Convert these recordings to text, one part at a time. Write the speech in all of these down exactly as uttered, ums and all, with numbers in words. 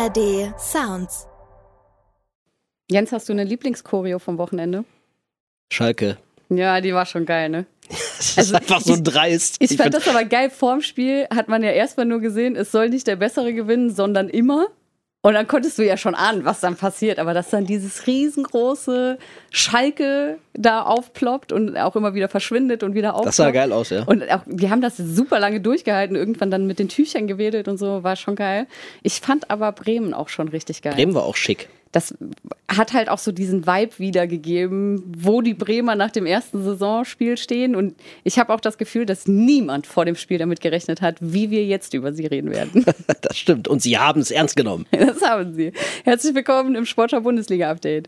R D Sounds. Jens, hast du eine Lieblingschoreo vom Wochenende? Schalke. Ja, die war schon geil, ne? Das ist also einfach so ich, dreist. Ich, ich fand das aber geil. Vorm Spiel hat man ja erstmal nur gesehen, es soll nicht der Bessere gewinnen, sondern immer. Und dann konntest du ja schon ahnen, was dann passiert. Aber dass dann dieses riesengroße Schalke da aufploppt und auch immer wieder verschwindet und wieder aufploppt. Das sah geil aus, ja. Und auch, die haben das super lange durchgehalten, irgendwann dann mit den Tüchern gewedelt und so, war schon geil. Ich fand aber Bremen auch schon richtig geil. Bremen war auch schick. Das hat halt auch so diesen Vibe wiedergegeben, wo die Bremer nach dem ersten Saisonspiel stehen. Und ich habe auch das Gefühl, dass niemand vor dem Spiel damit gerechnet hat, wie wir jetzt über sie reden werden. Das stimmt. Und sie haben es ernst genommen. Das haben sie. Herzlich willkommen im Sportschau Bundesliga Update.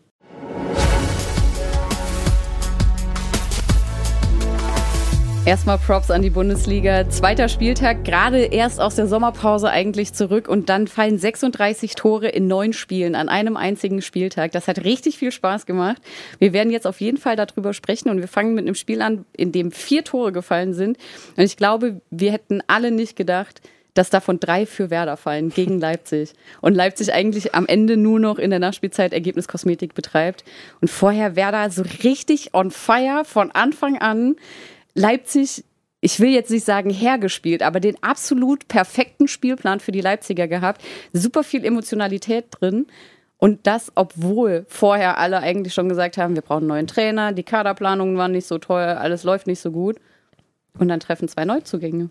Erstmal Props an die Bundesliga. Zweiter Spieltag, gerade erst aus der Sommerpause eigentlich zurück und dann fallen sechsunddreißig Tore in neun Spielen an einem einzigen Spieltag. Das hat richtig viel Spaß gemacht. Wir werden jetzt auf jeden Fall darüber sprechen und wir fangen mit einem Spiel an, in dem vier Tore gefallen sind. Und ich glaube, wir hätten alle nicht gedacht, dass davon drei für Werder fallen gegen Leipzig. Und Leipzig eigentlich am Ende nur noch in der Nachspielzeit Ergebniskosmetik betreibt. Und vorher Werder so richtig on fire von Anfang an. Leipzig, ich will jetzt nicht sagen hergespielt, aber den absolut perfekten Spielplan für die Leipziger gehabt. Super viel Emotionalität drin. Und das, obwohl vorher alle eigentlich schon gesagt haben, wir brauchen einen neuen Trainer, die Kaderplanungen waren nicht so toll, alles läuft nicht so gut. Und dann treffen zwei Neuzugänge.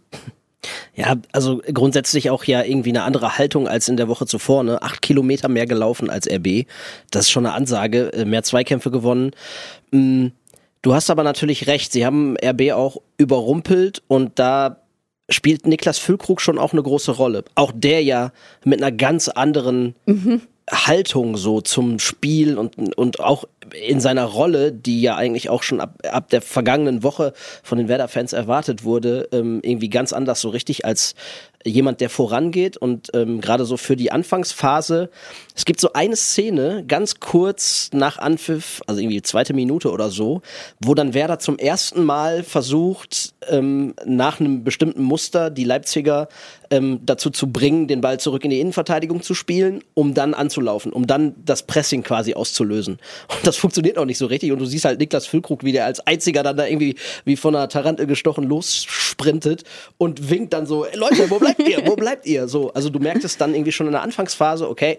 Ja, also grundsätzlich auch ja irgendwie eine andere Haltung als in der Woche zuvor. Ne? Acht Kilometer mehr gelaufen als R B. Das ist schon eine Ansage. Mehr Zweikämpfe gewonnen. Mhm. Du hast aber natürlich recht, sie haben R B auch überrumpelt und da spielt Niklas Füllkrug schon auch eine große Rolle. Auch der ja mit einer ganz anderen mhm. Haltung so zum Spiel und, und auch in seiner Rolle, die ja eigentlich auch schon ab, ab der vergangenen Woche von den Werder-Fans erwartet wurde, ähm, irgendwie ganz anders so richtig als jemand, der vorangeht und ähm, gerade so für die Anfangsphase. Es gibt so eine Szene, ganz kurz nach Anpfiff, also irgendwie zweite Minute oder so, wo dann Werder zum ersten Mal versucht, ähm, nach einem bestimmten Muster die Leipziger ähm, dazu zu bringen, den Ball zurück in die Innenverteidigung zu spielen, um dann anzulaufen, um dann das Pressing quasi auszulösen. Und das funktioniert auch nicht so richtig und du siehst halt Niklas Füllkrug, wie der als einziger dann da irgendwie wie von einer Tarantel gestochen lossprintet und winkt dann so, ey Leute, wo bleibt ihr? Wo bleibt ihr? So, also du merkst es dann irgendwie schon in der Anfangsphase, okay,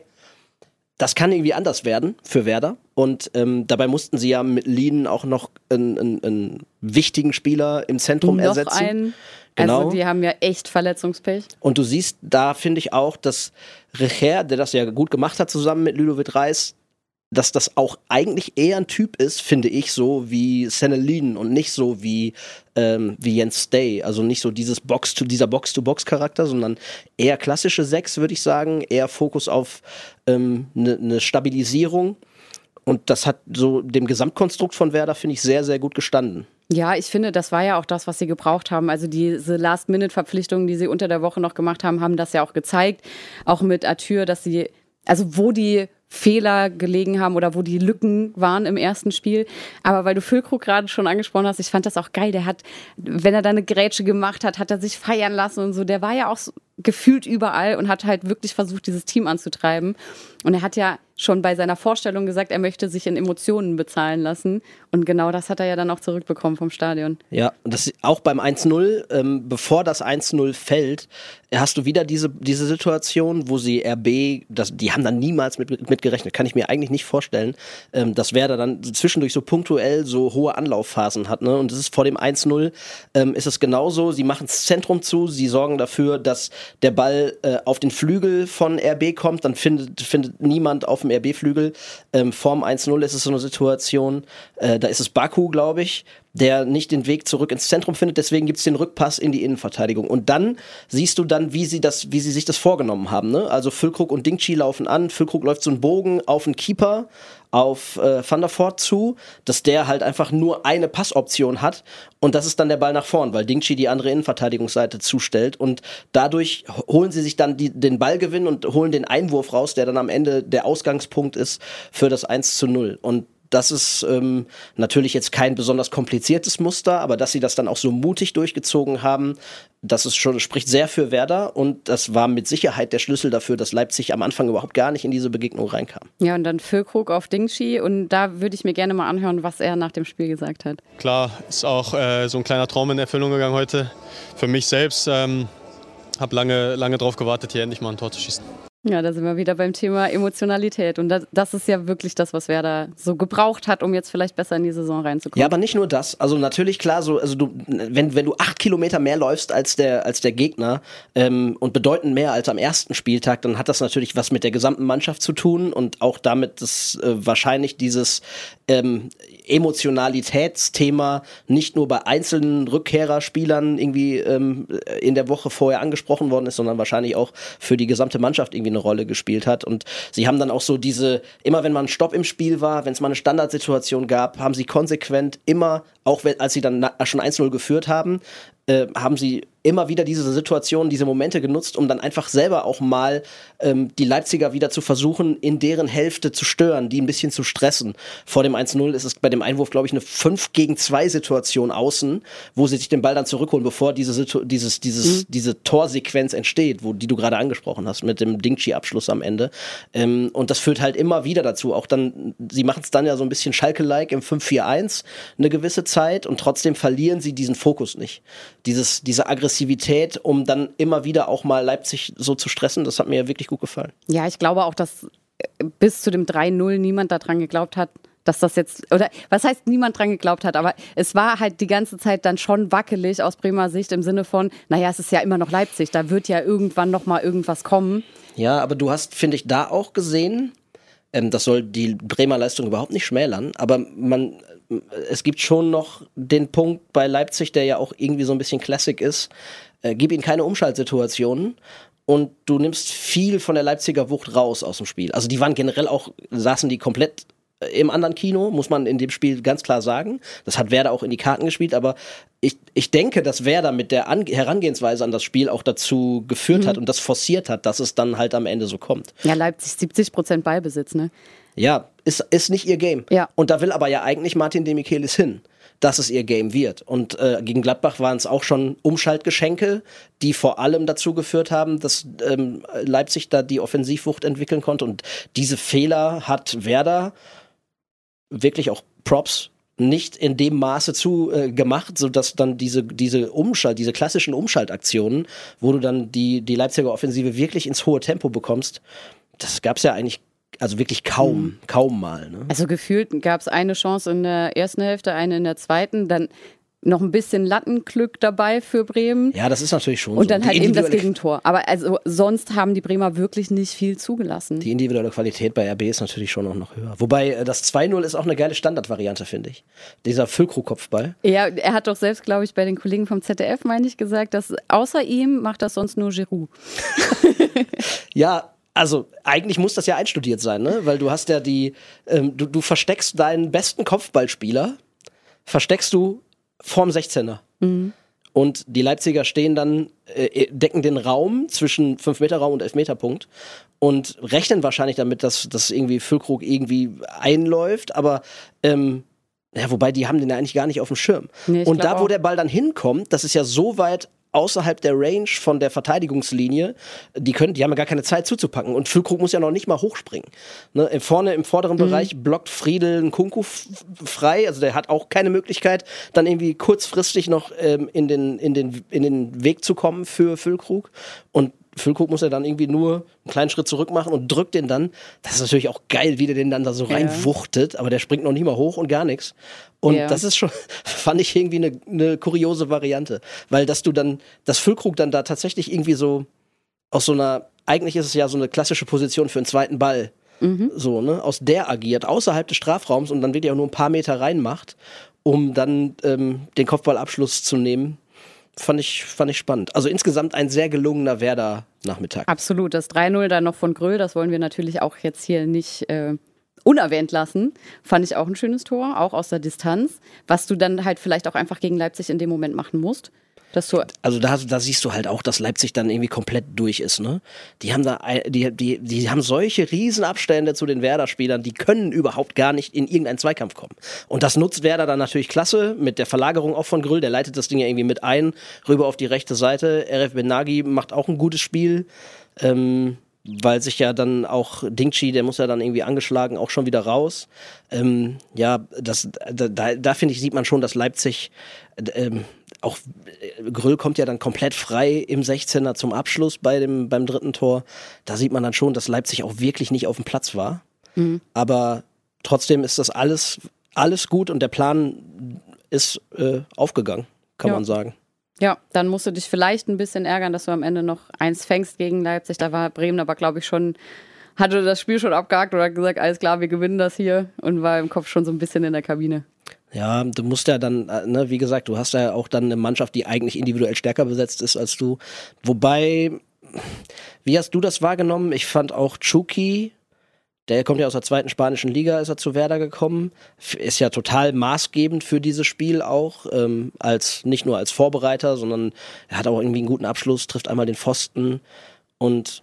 das kann irgendwie anders werden für Werder und ähm, dabei mussten sie ja mit Lien auch noch einen, einen, einen wichtigen Spieler im Zentrum noch ersetzen. Einen, genau. Also die haben ja echt Verletzungspech. Und du siehst, da finde ich auch, dass Recher, der das ja gut gemacht hat zusammen mit Ludovic Reis, dass das auch eigentlich eher ein Typ ist, finde ich, so wie Sennelin und nicht so wie, ähm, wie Jens Stay. Also nicht so dieses Box to, dieser Box-to-Box-Charakter, sondern eher klassische Sechs, würde ich sagen. Eher Fokus auf eine ähm, ne Stabilisierung. Und das hat so dem Gesamtkonstrukt von Werder, finde ich, sehr, sehr gut gestanden. Ja, ich finde, das war ja auch das, was sie gebraucht haben. Also diese Last-Minute-Verpflichtungen, die sie unter der Woche noch gemacht haben, haben das ja auch gezeigt. Auch mit Arthur, dass sie, also wo die Fehler gelegen haben oder wo die Lücken waren im ersten Spiel. Aber weil du Füllkrug gerade schon angesprochen hast, ich fand das auch geil. Der hat, wenn er da eine Grätsche gemacht hat, hat er sich feiern lassen und so. Der war ja auch so gefühlt überall und hat halt wirklich versucht, dieses Team anzutreiben. Und er hat ja schon bei seiner Vorstellung gesagt, er möchte sich in Emotionen bezahlen lassen. Und genau das hat er ja dann auch zurückbekommen vom Stadion. Ja, und das auch beim eins null, ähm, bevor das eins null fällt, hast du wieder diese, diese Situation, wo sie R B, das, die haben dann niemals mit, mit gerechnet, kann ich mir eigentlich nicht vorstellen, ähm, dass Werder dann zwischendurch so punktuell so hohe Anlaufphasen hat. Ne? Und das ist vor dem eins null, ähm, ist es genauso, sie machen das Zentrum zu, sie sorgen dafür, dass der Ball äh, auf den Flügel von R B kommt, dann findet, findet niemand auf dem R B-Flügel. Ähm, vorm eins null ist es so eine Situation, äh, da ist es Baku, glaube ich, der nicht den Weg zurück ins Zentrum findet, deswegen gibt es den Rückpass in die Innenverteidigung. Und dann siehst du dann, wie sie das, wie sie sich das vorgenommen haben. Ne? Also Füllkrug und Dingchi laufen an, Füllkrug läuft so einen Bogen auf den Keeper, auf äh, Van der Voort zu, dass der halt einfach nur eine Passoption hat und das ist dann der Ball nach vorn, weil Dingchi die andere Innenverteidigungsseite zustellt und dadurch holen sie sich dann die, den Ballgewinn und holen den Einwurf raus, der dann am Ende der Ausgangspunkt ist für das eins zu null. Und Das ist ähm, natürlich jetzt kein besonders kompliziertes Muster, aber dass sie das dann auch so mutig durchgezogen haben, das ist schon, spricht sehr für Werder und das war mit Sicherheit der Schlüssel dafür, dass Leipzig am Anfang überhaupt gar nicht in diese Begegnung reinkam. Ja, und dann Füllkrug auf Dingshi und da würde ich mir gerne mal anhören, was er nach dem Spiel gesagt hat. Klar, ist auch äh, so ein kleiner Traum in Erfüllung gegangen heute. Für mich selbst, ähm, habe lange, lange drauf gewartet, hier endlich mal ein Tor zu schießen. Ja, da sind wir wieder beim Thema Emotionalität. Und das, das ist ja wirklich das, was Werder so gebraucht hat, um jetzt vielleicht besser in die Saison reinzukommen. Ja, aber nicht nur das. Also natürlich, klar, so, also du, wenn, wenn du acht Kilometer mehr läufst als der, als der Gegner ähm, und bedeutend mehr als am ersten Spieltag, dann hat das natürlich was mit der gesamten Mannschaft zu tun und auch damit, dass äh, wahrscheinlich dieses ähm, Emotionalitätsthema nicht nur bei einzelnen Rückkehrerspielern irgendwie ähm, in der Woche vorher angesprochen worden ist, sondern wahrscheinlich auch für die gesamte Mannschaft irgendwie eine Rolle gespielt hat. Und sie haben dann auch so diese, immer wenn mal ein Stopp im Spiel war, wenn es mal eine Standardsituation gab, haben sie konsequent immer, auch wenn, als sie dann schon eins null geführt haben, äh, haben sie immer wieder diese Situationen, diese Momente genutzt, um dann einfach selber auch mal ähm, die Leipziger wieder zu versuchen, in deren Hälfte zu stören, die ein bisschen zu stressen. Vor dem eins null ist es bei dem Einwurf, glaube ich, eine fünf gegen zwei Situation außen, wo sie sich den Ball dann zurückholen, bevor diese, Situ- dieses, dieses, mhm. diese Torsequenz entsteht, wo, die du gerade angesprochen hast, mit dem Dingshi-Abschluss am Ende. Ähm, und das führt halt immer wieder dazu. Auch dann, sie machen es dann ja so ein bisschen Schalke-like im fünf vier eins eine gewisse Zeit und trotzdem verlieren sie diesen Fokus nicht. Dieses, diese Aggressivität, um dann immer wieder auch mal Leipzig so zu stressen, das hat mir ja wirklich gut gefallen. Ja, ich glaube auch, dass bis zu dem drei null niemand daran geglaubt hat, dass das jetzt, oder was heißt niemand dran geglaubt hat, aber es war halt die ganze Zeit dann schon wackelig aus Bremer Sicht im Sinne von, naja, es ist ja immer noch Leipzig, da wird ja irgendwann nochmal irgendwas kommen. Ja, aber du hast, finde ich, da auch gesehen, ähm, das soll die Bremer Leistung überhaupt nicht schmälern, aber man, es gibt schon noch den Punkt bei Leipzig, der ja auch irgendwie so ein bisschen Classic ist, äh, gib ihnen keine Umschaltsituationen. Und du nimmst viel von der Leipziger Wucht raus aus dem Spiel. Also die waren generell auch, saßen die komplett im anderen Kino, muss man in dem Spiel ganz klar sagen. Das hat Werder auch in die Karten gespielt, aber ich, ich denke, dass Werder mit der An- Herangehensweise an das Spiel auch dazu geführt mhm. hat und das forciert hat, dass es dann halt am Ende so kommt. Ja, Leipzig siebzig Prozent Ballbesitz, ne? Ja, ist, ist nicht ihr Game. Ja. Und da will aber ja eigentlich Martin de Michelis hin, dass es ihr Game wird. Und äh, gegen Gladbach waren es auch schon Umschaltgeschenke, die vor allem dazu geführt haben, dass ähm, Leipzig da die Offensivwucht entwickeln konnte. Und diese Fehler hat Werder wirklich auch Props nicht in dem Maße zu äh, gemacht, sodass dann diese, diese Umschalt, diese klassischen Umschaltaktionen, wo du dann die, die Leipziger Offensive wirklich ins hohe Tempo bekommst, das gab es ja eigentlich also wirklich kaum, mhm. kaum mal. Ne? Also gefühlt gab es eine Chance in der ersten Hälfte, eine in der zweiten, dann noch ein bisschen Lattenglück dabei für Bremen. Ja, das ist natürlich schon Und so. dann Die halt eben das Gegentor. Aber also sonst haben die Bremer wirklich nicht viel zugelassen. Die individuelle Qualität bei R B ist natürlich schon auch noch höher. Wobei das zwei null ist auch eine geile Standardvariante, finde ich. Dieser Füllkrug-Kopfball. Ja, er hat doch selbst, glaube ich, bei den Kollegen vom Z D F, meine ich, gesagt, dass außer ihm macht das sonst nur Giroud. Ja, also eigentlich muss das ja einstudiert sein, ne? Weil du hast ja die, ähm, du, du versteckst deinen besten Kopfballspieler, versteckst du vorm sechzehner. Mhm. Und die Leipziger stehen dann, äh, decken den Raum zwischen fünf Meter Raum und elf Meter Punkt und rechnen wahrscheinlich damit, dass, dass irgendwie Füllkrug irgendwie einläuft, aber ähm, ja, wobei die haben den ja eigentlich gar nicht auf dem Schirm. Nee, und da, wo auch der Ball dann hinkommt, das ist ja so weit außerhalb der Range von der Verteidigungslinie, die können, die haben ja gar keine Zeit zuzupacken und Füllkrug muss ja noch nicht mal hochspringen. Ne, vorne im vorderen mhm. Bereich blockt Friedel Nkunku f- frei, also der hat auch keine Möglichkeit, dann irgendwie kurzfristig noch ähm, in, den, in, den, in den Weg zu kommen für Füllkrug und Füllkrug muss ja dann irgendwie nur einen kleinen Schritt zurück machen und drückt den dann. Das ist natürlich auch geil, wie der den dann da so reinwuchtet, aber der springt noch nicht mal hoch und gar nichts. Und ja. das ist schon, fand ich irgendwie eine, eine kuriose Variante. Weil dass du dann, dass Füllkrug dann da tatsächlich irgendwie so aus so einer, eigentlich ist es ja so eine klassische Position für einen zweiten Ball, mhm. so, ne, aus der agiert, außerhalb des Strafraums und dann wirklich auch nur ein paar Meter reinmacht, um dann ähm, den Kopfballabschluss zu nehmen. Fand ich, fand ich spannend. Also insgesamt ein sehr gelungener Werder-Nachmittag. Absolut. Das drei null dann noch von Gröll, das wollen wir natürlich auch jetzt hier nicht äh, unerwähnt lassen. Fand ich auch ein schönes Tor, auch aus der Distanz. Was du dann halt vielleicht auch einfach gegen Leipzig in dem Moment machen musst. Dass du also da, da siehst du halt auch, dass Leipzig dann irgendwie komplett durch ist, ne? Die haben da, die, die, die haben solche Riesenabstände zu den Werder-Spielern, die können überhaupt gar nicht in irgendeinen Zweikampf kommen. Und das nutzt Werder dann natürlich klasse, mit der Verlagerung auch von Grüll, der leitet das Ding ja irgendwie mit ein, rüber auf die rechte Seite. R F Benagi macht auch ein gutes Spiel, ähm, weil sich ja dann auch Dingchi, der muss ja dann irgendwie angeschlagen, auch schon wieder raus. Ähm, ja, das, da, da, da finde ich, sieht man schon, dass Leipzig ähm, auch Grüll kommt ja dann komplett frei im sechzehner zum Abschluss bei dem, beim dritten Tor. Da sieht man dann schon, dass Leipzig auch wirklich nicht auf dem Platz war. Mhm. Aber trotzdem ist das alles, alles gut und der Plan ist äh, aufgegangen, kann ja. man sagen. Ja, dann musst du dich vielleicht ein bisschen ärgern, dass du am Ende noch eins fängst gegen Leipzig. Da war Bremen aber, glaube ich, schon, hatte das Spiel schon abgehakt oder gesagt, alles klar, wir gewinnen das hier und war im Kopf schon so ein bisschen in der Kabine. Ja, du musst ja dann, ne, wie gesagt, du hast ja auch dann eine Mannschaft, die eigentlich individuell stärker besetzt ist als du. Wobei, wie hast du das wahrgenommen? Ich fand auch Chucky, der kommt ja aus der zweiten spanischen Liga, ist er zu Werder gekommen, ist ja total maßgebend für dieses Spiel auch, ähm, als nicht nur als Vorbereiter, sondern er hat auch irgendwie einen guten Abschluss, trifft einmal den Pfosten und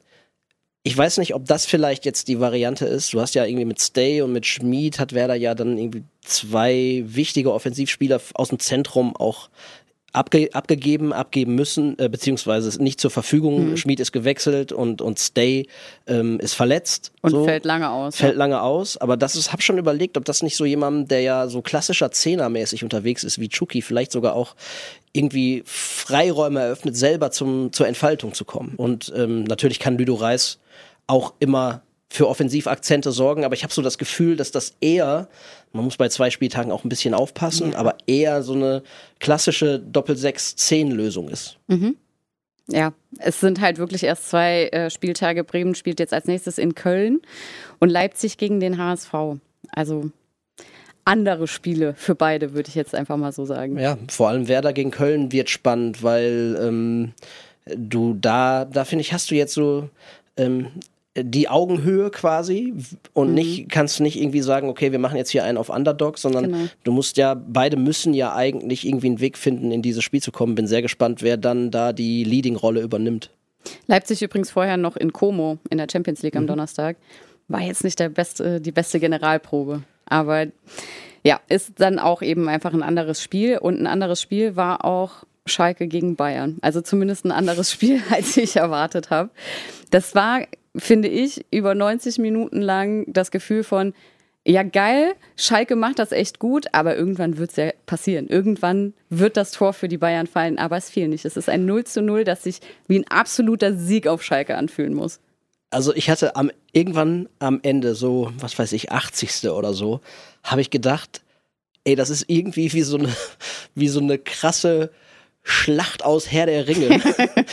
ich weiß nicht, ob das vielleicht jetzt die Variante ist. Du hast ja irgendwie mit Stay und mit Schmid hat Werder ja dann irgendwie zwei wichtige Offensivspieler aus dem Zentrum auch abge- abgegeben, abgeben müssen, äh, beziehungsweise nicht zur Verfügung. Mhm. Schmid ist gewechselt und, und Stay ähm, ist verletzt. Und so. fällt lange aus. Fällt ja. lange aus, aber das ist, hab schon überlegt, ob das nicht so jemand, der ja so klassischer Zehnermäßig unterwegs ist wie Chucky, vielleicht sogar auch irgendwie Freiräume eröffnet, selber zum, zur Entfaltung zu kommen. Und ähm, natürlich kann Ludo Reis auch immer für Offensivakzente sorgen, aber ich habe so das Gefühl, dass das eher, man muss bei zwei Spieltagen auch ein bisschen aufpassen, ja. aber eher so eine klassische Doppel-sechs-zehn-Lösung ist. Mhm. Ja, es sind halt wirklich erst zwei äh, Spieltage. Bremen spielt jetzt als nächstes in Köln und Leipzig gegen den H S V. Also andere Spiele für beide, würde ich jetzt einfach mal so sagen. Ja, vor allem Werder gegen Köln wird spannend, weil ähm, du da, da finde ich, hast du jetzt so ähm, die Augenhöhe quasi und mhm. nicht, kannst nicht irgendwie sagen, okay, wir machen jetzt hier einen auf Underdog, sondern genau. du musst ja, beide müssen ja eigentlich irgendwie einen Weg finden, in dieses Spiel zu kommen. Bin sehr gespannt, wer dann da die Leading-Rolle übernimmt. Leipzig übrigens vorher noch in Como in der Champions League am mhm. Donnerstag. War jetzt nicht der beste, die beste Generalprobe. Aber ja, ist dann auch eben einfach ein anderes Spiel. Und ein anderes Spiel war auch Schalke gegen Bayern. Also zumindest ein anderes Spiel, als ich erwartet habe. Das war, finde ich, über neunzig Minuten lang das Gefühl von, ja geil, Schalke macht das echt gut, aber irgendwann wird es ja passieren. Irgendwann wird das Tor für die Bayern fallen, aber es fiel nicht. Es ist ein null zu null, das sich wie ein absoluter Sieg auf Schalke anfühlen muss. Also ich hatte am irgendwann am Ende so, was weiß ich, achtzigste oder so, habe ich gedacht, ey, das ist irgendwie wie so eine, wie so eine krasse Schlacht aus Herr der Ringe,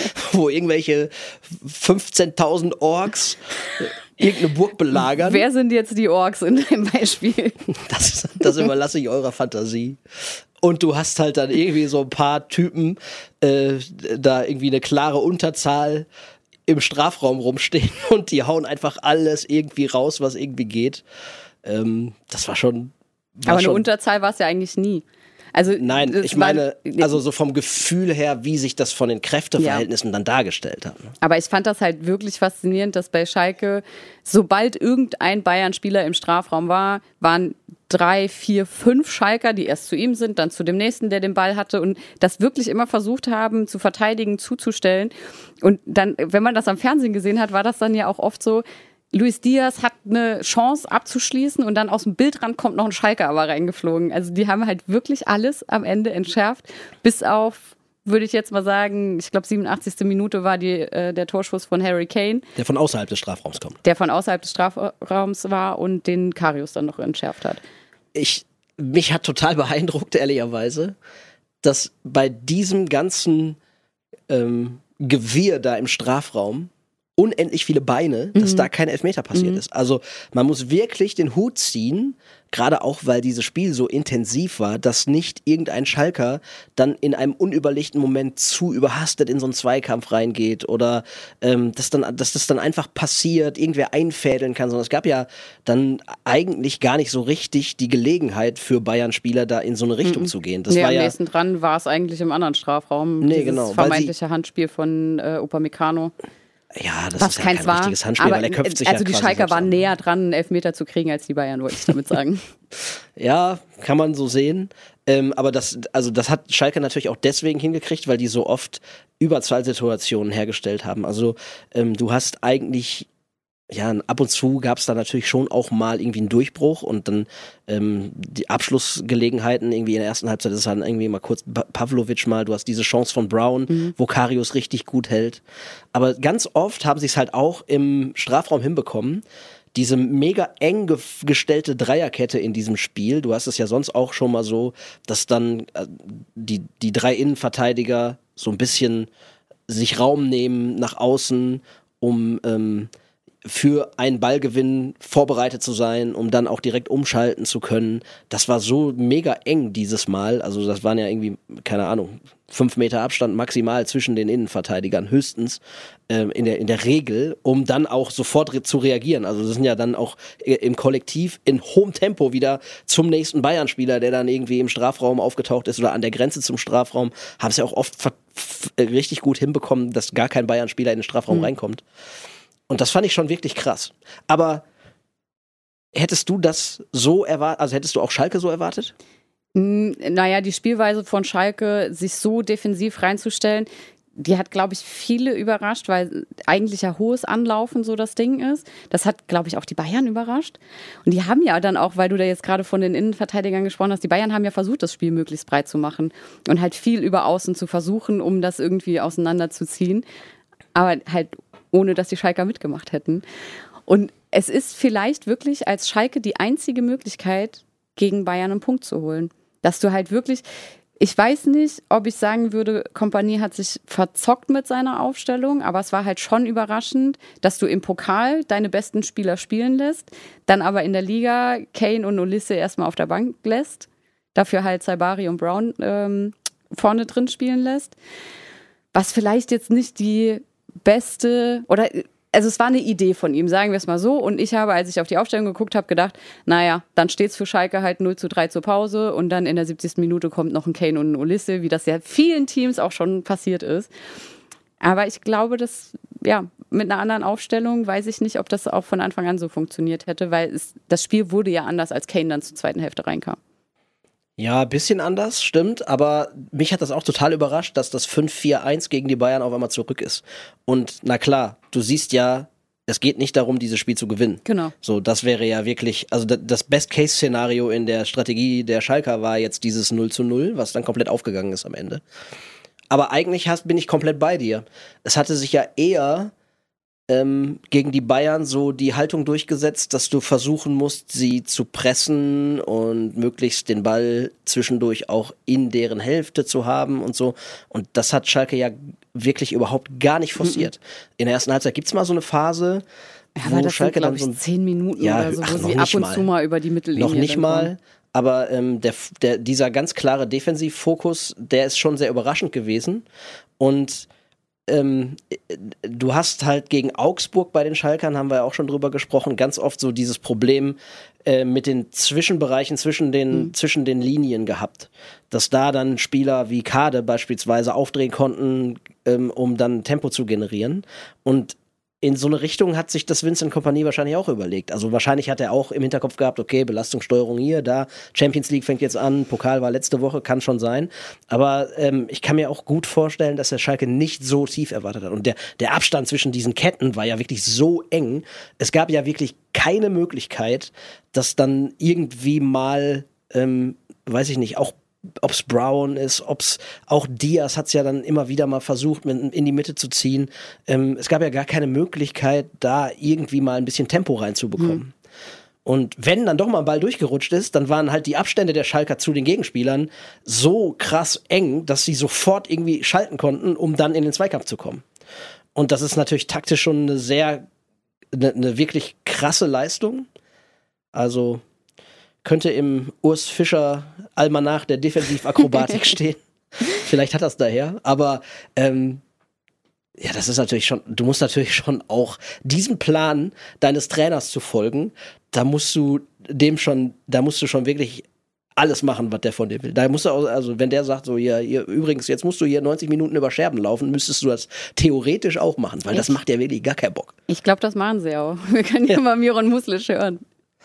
wo irgendwelche fünfzehntausend Orks irgendeine Burg belagern. Wer sind jetzt die Orks in dem Beispiel? Das, das überlasse ich eurer Fantasie. Und du hast halt dann irgendwie so ein paar Typen, äh, da irgendwie eine klare Unterzahl im Strafraum rumstehen und die hauen einfach alles irgendwie raus, was irgendwie geht. Ähm, das war schon... War Aber eine schon Unterzahl war es ja eigentlich nie. Also, Nein, ich meine, also so vom Gefühl her, wie sich das von den Kräfteverhältnissen ja. dann dargestellt hat. Ne? Aber ich fand das halt wirklich faszinierend, dass bei Schalke, sobald irgendein Bayern-Spieler im Strafraum war, waren drei, vier, fünf Schalker, die erst zu ihm sind, dann zu dem nächsten, der den Ball hatte und das wirklich immer versucht haben, zu verteidigen, zuzustellen. Und dann, wenn man das am Fernsehen gesehen hat, war das dann ja auch oft so, Luis Diaz hat eine Chance abzuschließen und dann aus dem Bildrand kommt noch ein Schalker aber reingeflogen. Also die haben halt wirklich alles am Ende entschärft, bis auf, würde ich jetzt mal sagen, ich glaube siebenundachtzigste Minute war die, äh, der Torschuss von Harry Kane. Der von außerhalb des Strafraums kommt. Der von außerhalb des Strafraums war und den Karius dann noch entschärft hat. Ich, mich hat total beeindruckt, ehrlicherweise, dass bei diesem ganzen ähm, Gewirr da im Strafraum unendlich viele Beine, dass mhm. da kein Elfmeter passiert mhm. ist. Also man muss wirklich den Hut ziehen, gerade auch, weil dieses Spiel so intensiv war, dass nicht irgendein Schalker dann in einem unüberlegten Moment zu überhastet in so einen Zweikampf reingeht oder ähm, dass, dann, dass das dann einfach passiert, irgendwer einfädeln kann, sondern es gab ja dann eigentlich gar nicht so richtig die Gelegenheit für Bayern-Spieler da in so eine Richtung mhm. zu gehen. Das nee, war am ja nächsten dran war es eigentlich im anderen Strafraum, nee, dieses genau, vermeintliche Handspiel von äh, Upamecano. Ja, das Was ist ja keins kein war, richtiges Handspiel, aber weil er köpft sich also ja die quasi Schalker selbst waren an. näher dran, einen Elfmeter zu kriegen, als die Bayern, wollte ich damit sagen. Ja, kann man so sehen. Ähm, aber das, also das hat Schalke natürlich auch deswegen hingekriegt, weil die so oft Überzahlsituationen hergestellt haben. Also ähm, du hast eigentlich, ja, ab und zu gab es da natürlich schon auch mal irgendwie einen Durchbruch und dann ähm, die Abschlussgelegenheiten irgendwie in der ersten Halbzeit ist dann irgendwie mal kurz pa- Pavlovic mal, du hast diese Chance von Brown, mhm. wo Karius richtig gut hält. Aber ganz oft haben sie es halt auch im Strafraum hinbekommen, diese mega eng ge- gestellte Dreierkette in diesem Spiel, du hast es ja sonst auch schon mal so, dass dann äh, die, die drei Innenverteidiger so ein bisschen sich Raum nehmen nach außen, um ähm, für einen Ballgewinn vorbereitet zu sein, um dann auch direkt umschalten zu können. Das war so mega eng dieses Mal. Also das waren ja irgendwie, keine Ahnung, fünf Meter Abstand maximal zwischen den Innenverteidigern, höchstens ähm, in der, in der Regel, um dann auch sofort re- zu reagieren. Also das sind ja dann auch im Kollektiv in hohem Tempo wieder zum nächsten Bayern-Spieler, der dann irgendwie im Strafraum aufgetaucht ist oder an der Grenze zum Strafraum, haben es ja auch oft ver- f- richtig gut hinbekommen, dass gar kein Bayern-Spieler in den Strafraum mhm. reinkommt. Und das fand ich schon wirklich krass. Aber hättest du das so erwartet, also hättest du auch Schalke so erwartet? Naja, die Spielweise von Schalke, sich so defensiv reinzustellen, die hat, glaube ich, viele überrascht, weil eigentlich ja hohes Anlaufen so das Ding ist. Das hat, glaube ich, auch die Bayern überrascht. Und die haben ja dann auch, weil du da jetzt gerade von den Innenverteidigern gesprochen hast, die Bayern haben ja versucht, das Spiel möglichst breit zu machen und halt viel über Außen zu versuchen, um das irgendwie auseinanderzuziehen. Aber halt ohne dass die Schalker mitgemacht hätten. Und es ist vielleicht wirklich als Schalke die einzige Möglichkeit, gegen Bayern einen Punkt zu holen. Dass du halt wirklich, ich weiß nicht, ob ich sagen würde, Kompanie hat sich verzockt mit seiner Aufstellung, aber es war halt schon überraschend, dass du im Pokal deine besten Spieler spielen lässt, dann aber in der Liga Kane und Olise erstmal auf der Bank lässt, dafür halt Saibari und Brown ähm, vorne drin spielen lässt. Was vielleicht jetzt nicht die beste, oder also es war eine Idee von ihm, sagen wir es mal so. Und ich habe, als ich auf die Aufstellung geguckt habe, gedacht, naja, dann steht es für Schalke halt null zu drei zur Pause und dann in der siebzigsten Minute kommt noch ein Kane und ein Olise, wie das ja vielen Teams auch schon passiert ist. Aber ich glaube, dass, ja, mit einer anderen Aufstellung weiß ich nicht, ob das auch von Anfang an so funktioniert hätte, weil es, das Spiel wurde ja anders, als Kane dann zur zweiten Hälfte reinkam. Ja, ein bisschen anders, stimmt, aber mich hat das auch total überrascht, dass das fünf vier eins gegen die Bayern auf einmal zurück ist. Und na klar, du siehst ja, es geht nicht darum, dieses Spiel zu gewinnen. Genau. So, das wäre ja wirklich, also das Best-Case-Szenario in der Strategie der Schalker war jetzt dieses null zu null, was dann komplett aufgegangen ist am Ende. Aber eigentlich hast, bin ich komplett bei dir. Es hatte sich ja eher ähm, gegen die Bayern so die Haltung durchgesetzt, dass du versuchen musst, sie zu pressen und möglichst den Ball zwischendurch auch in deren Hälfte zu haben und so. Und das hat Schalke ja wirklich überhaupt gar nicht forciert. Mhm. In der ersten Halbzeit gibt's mal so eine Phase, ja, wo aber das Schalke sind, dann ich, so zehn Minuten ja, oder so, ach, wo noch sie ab nicht und mal. zu mal über die Mittellinie Noch nicht dann mal. kommen. Aber ähm, der, der, dieser ganz klare Defensivfokus, der ist schon sehr überraschend gewesen. Und ähm, du hast halt gegen Augsburg bei den Schalkern, haben wir ja auch schon drüber gesprochen, ganz oft so dieses Problem äh, mit den Zwischenbereichen zwischen den, mhm. zwischen den Linien gehabt. Dass da dann Spieler wie Kade beispielsweise aufdrehen konnten, ähm, um dann Tempo zu generieren. Und in so eine Richtung hat sich das Vincent Kompany wahrscheinlich auch überlegt. Also wahrscheinlich hat er auch im Hinterkopf gehabt, okay, Belastungssteuerung hier, da, Champions League fängt jetzt an, Pokal war letzte Woche, kann schon sein. Aber ähm, ich kann mir auch gut vorstellen, dass der Schalke nicht so tief erwartet hat. Und der, der Abstand zwischen diesen Ketten war ja wirklich so eng. Es gab ja wirklich keine Möglichkeit, dass dann irgendwie mal, ähm, weiß ich nicht, auch ob es Brown ist, ob es auch Diaz hat es ja dann immer wieder mal versucht, mit, in die Mitte zu ziehen. Ähm, es gab ja gar keine Möglichkeit, da irgendwie mal ein bisschen Tempo reinzubekommen. Mhm. Und wenn dann doch mal ein Ball durchgerutscht ist, dann waren halt die Abstände der Schalker zu den Gegenspielern so krass eng, dass sie sofort irgendwie schalten konnten, um dann in den Zweikampf zu kommen. Und das ist natürlich taktisch schon eine sehr, eine, eine wirklich krasse Leistung. Also könnte im Urs Fischer Almanach der Defensivakrobatik stehen. Vielleicht hat das daher, aber ähm, ja, das ist natürlich schon, du musst natürlich schon auch diesem Plan deines Trainers zu folgen, da musst du dem schon, da musst du schon wirklich alles machen, was der von dir will. Da musst du auch, also wenn der sagt, so, ja, hier, übrigens, jetzt musst du hier neunzig Minuten über Scherben laufen, müsstest du das theoretisch auch machen, weil ich, das macht ja wirklich gar keinen Bock. Ich glaube, das machen sie auch. Wir können ja, ja mal Miron Muslic hören.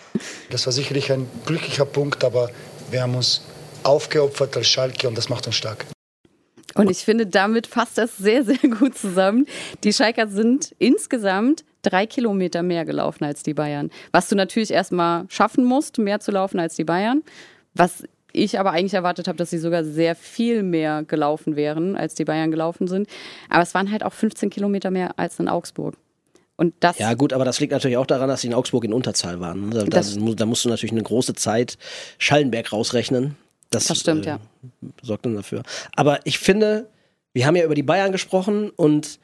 Das war sicherlich ein glücklicher Punkt, aber wir haben uns aufgeopfert als Schalke und das macht uns stark. Und ich finde, damit passt das sehr, sehr gut zusammen. Die Schalker sind insgesamt drei Kilometer mehr gelaufen als die Bayern. Was du natürlich erstmal schaffen musst, mehr zu laufen als die Bayern. Was ich aber eigentlich erwartet habe, dass sie sogar sehr viel mehr gelaufen wären, als die Bayern gelaufen sind. Aber es waren halt auch fünfzehn Kilometer mehr als in Augsburg. Und das ja gut, aber das liegt natürlich auch daran, dass sie in Augsburg in Unterzahl waren. Da, da, da musst du natürlich eine große Zeit Schallenberg rausrechnen. Das, das stimmt, äh, ja. Sorgt dann dafür. Aber ich finde, wir haben ja über die Bayern gesprochen und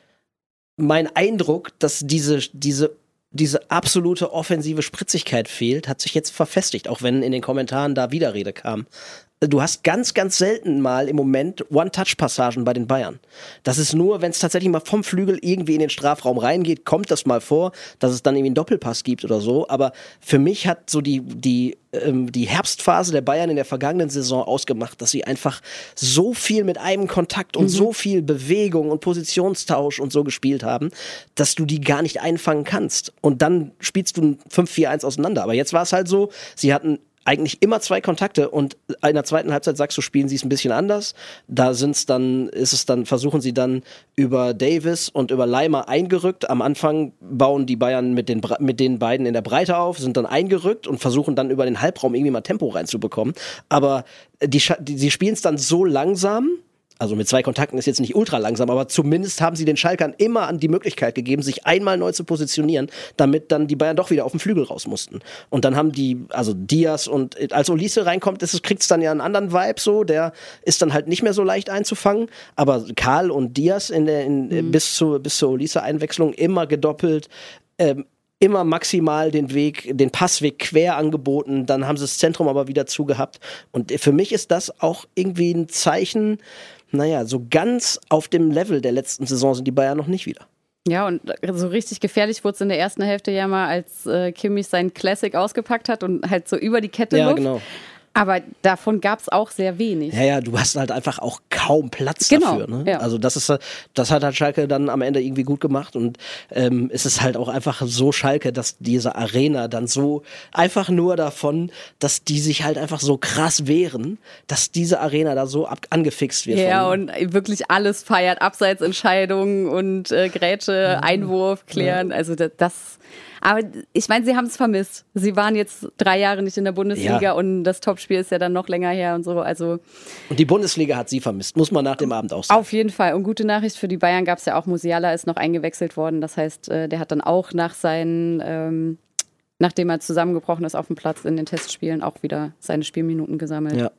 mein Eindruck, dass diese, diese, diese absolute offensive Spritzigkeit fehlt, hat sich jetzt verfestigt, auch wenn in den Kommentaren da Widerrede kam. Du hast ganz, ganz selten mal im Moment One-Touch-Passagen bei den Bayern. Das ist nur, wenn es tatsächlich mal vom Flügel irgendwie in den Strafraum reingeht, kommt das mal vor, dass es dann irgendwie einen Doppelpass gibt oder so. Aber für mich hat so die, die, ähm, die Herbstphase der Bayern in der vergangenen Saison ausgemacht, dass sie einfach so viel mit einem Kontakt und mhm. so viel Bewegung und Positionstausch und so gespielt haben, dass du die gar nicht einfangen kannst. Und dann spielst du ein fünf vier eins auseinander. Aber jetzt war es halt so, sie hatten eigentlich immer zwei Kontakte und in der zweiten Halbzeit sagst du, spielen sie es ein bisschen anders. Da sind's dann, ist es dann, versuchen sie dann über Davis und über Leimer eingerückt. Am Anfang bauen die Bayern mit den, mit den beiden in der Breite auf, sind dann eingerückt und versuchen dann über den Halbraum irgendwie mal Tempo reinzubekommen. Aber die, die, sie spielen es dann so langsam, also mit zwei Kontakten ist jetzt nicht ultra langsam, aber zumindest haben sie den Schalkern immer an die Möglichkeit gegeben, sich einmal neu zu positionieren, damit dann die Bayern doch wieder auf den Flügel raus mussten. Und dann haben die, also Diaz und als Olise reinkommt, kriegt es dann ja einen anderen Vibe so, der ist dann halt nicht mehr so leicht einzufangen, aber Karl und Diaz in der, in, mhm. bis, zu, bis zur Olise-Einwechslung immer gedoppelt, ähm, immer maximal den Weg, den Passweg quer angeboten, dann haben sie das Zentrum aber wieder zugehabt. Und für mich ist das auch irgendwie ein Zeichen, naja, so ganz auf dem Level der letzten Saison sind die Bayern noch nicht wieder. Ja, und so richtig gefährlich wurde es in der ersten Hälfte ja mal, als äh, Kimmich seinen Classic ausgepackt hat und halt so über die Kette ja, Luft. Genau. Aber davon gab es auch sehr wenig. Ja, ja, du hast halt einfach auch kaum Platz genau, dafür. Ne? Ja. Also das ist, das hat halt Schalke dann am Ende irgendwie gut gemacht und ähm, es ist halt auch einfach so Schalke, dass diese Arena dann so einfach nur davon, dass die sich halt einfach so krass wehren, dass diese Arena da so ab angefixt wird. Ja, von, und wirklich alles feiert, Abseitsentscheidungen und äh, Grätsche, mhm. Einwurf klären, ja. Also das, das aber ich meine, sie haben es vermisst. Sie waren jetzt drei Jahre nicht in der Bundesliga ja. und das Topspiel ist ja dann noch länger her und so. Also und die Bundesliga hat sie vermisst, muss man nach dem Abend auch sagen. Auf jeden Fall. Und gute Nachricht für die Bayern gab es ja auch, Musiala ist noch eingewechselt worden. Das heißt, der hat dann auch nach seinen, ähm, nachdem er zusammengebrochen ist auf dem Platz in den Testspielen, auch wieder seine Spielminuten gesammelt. Ja.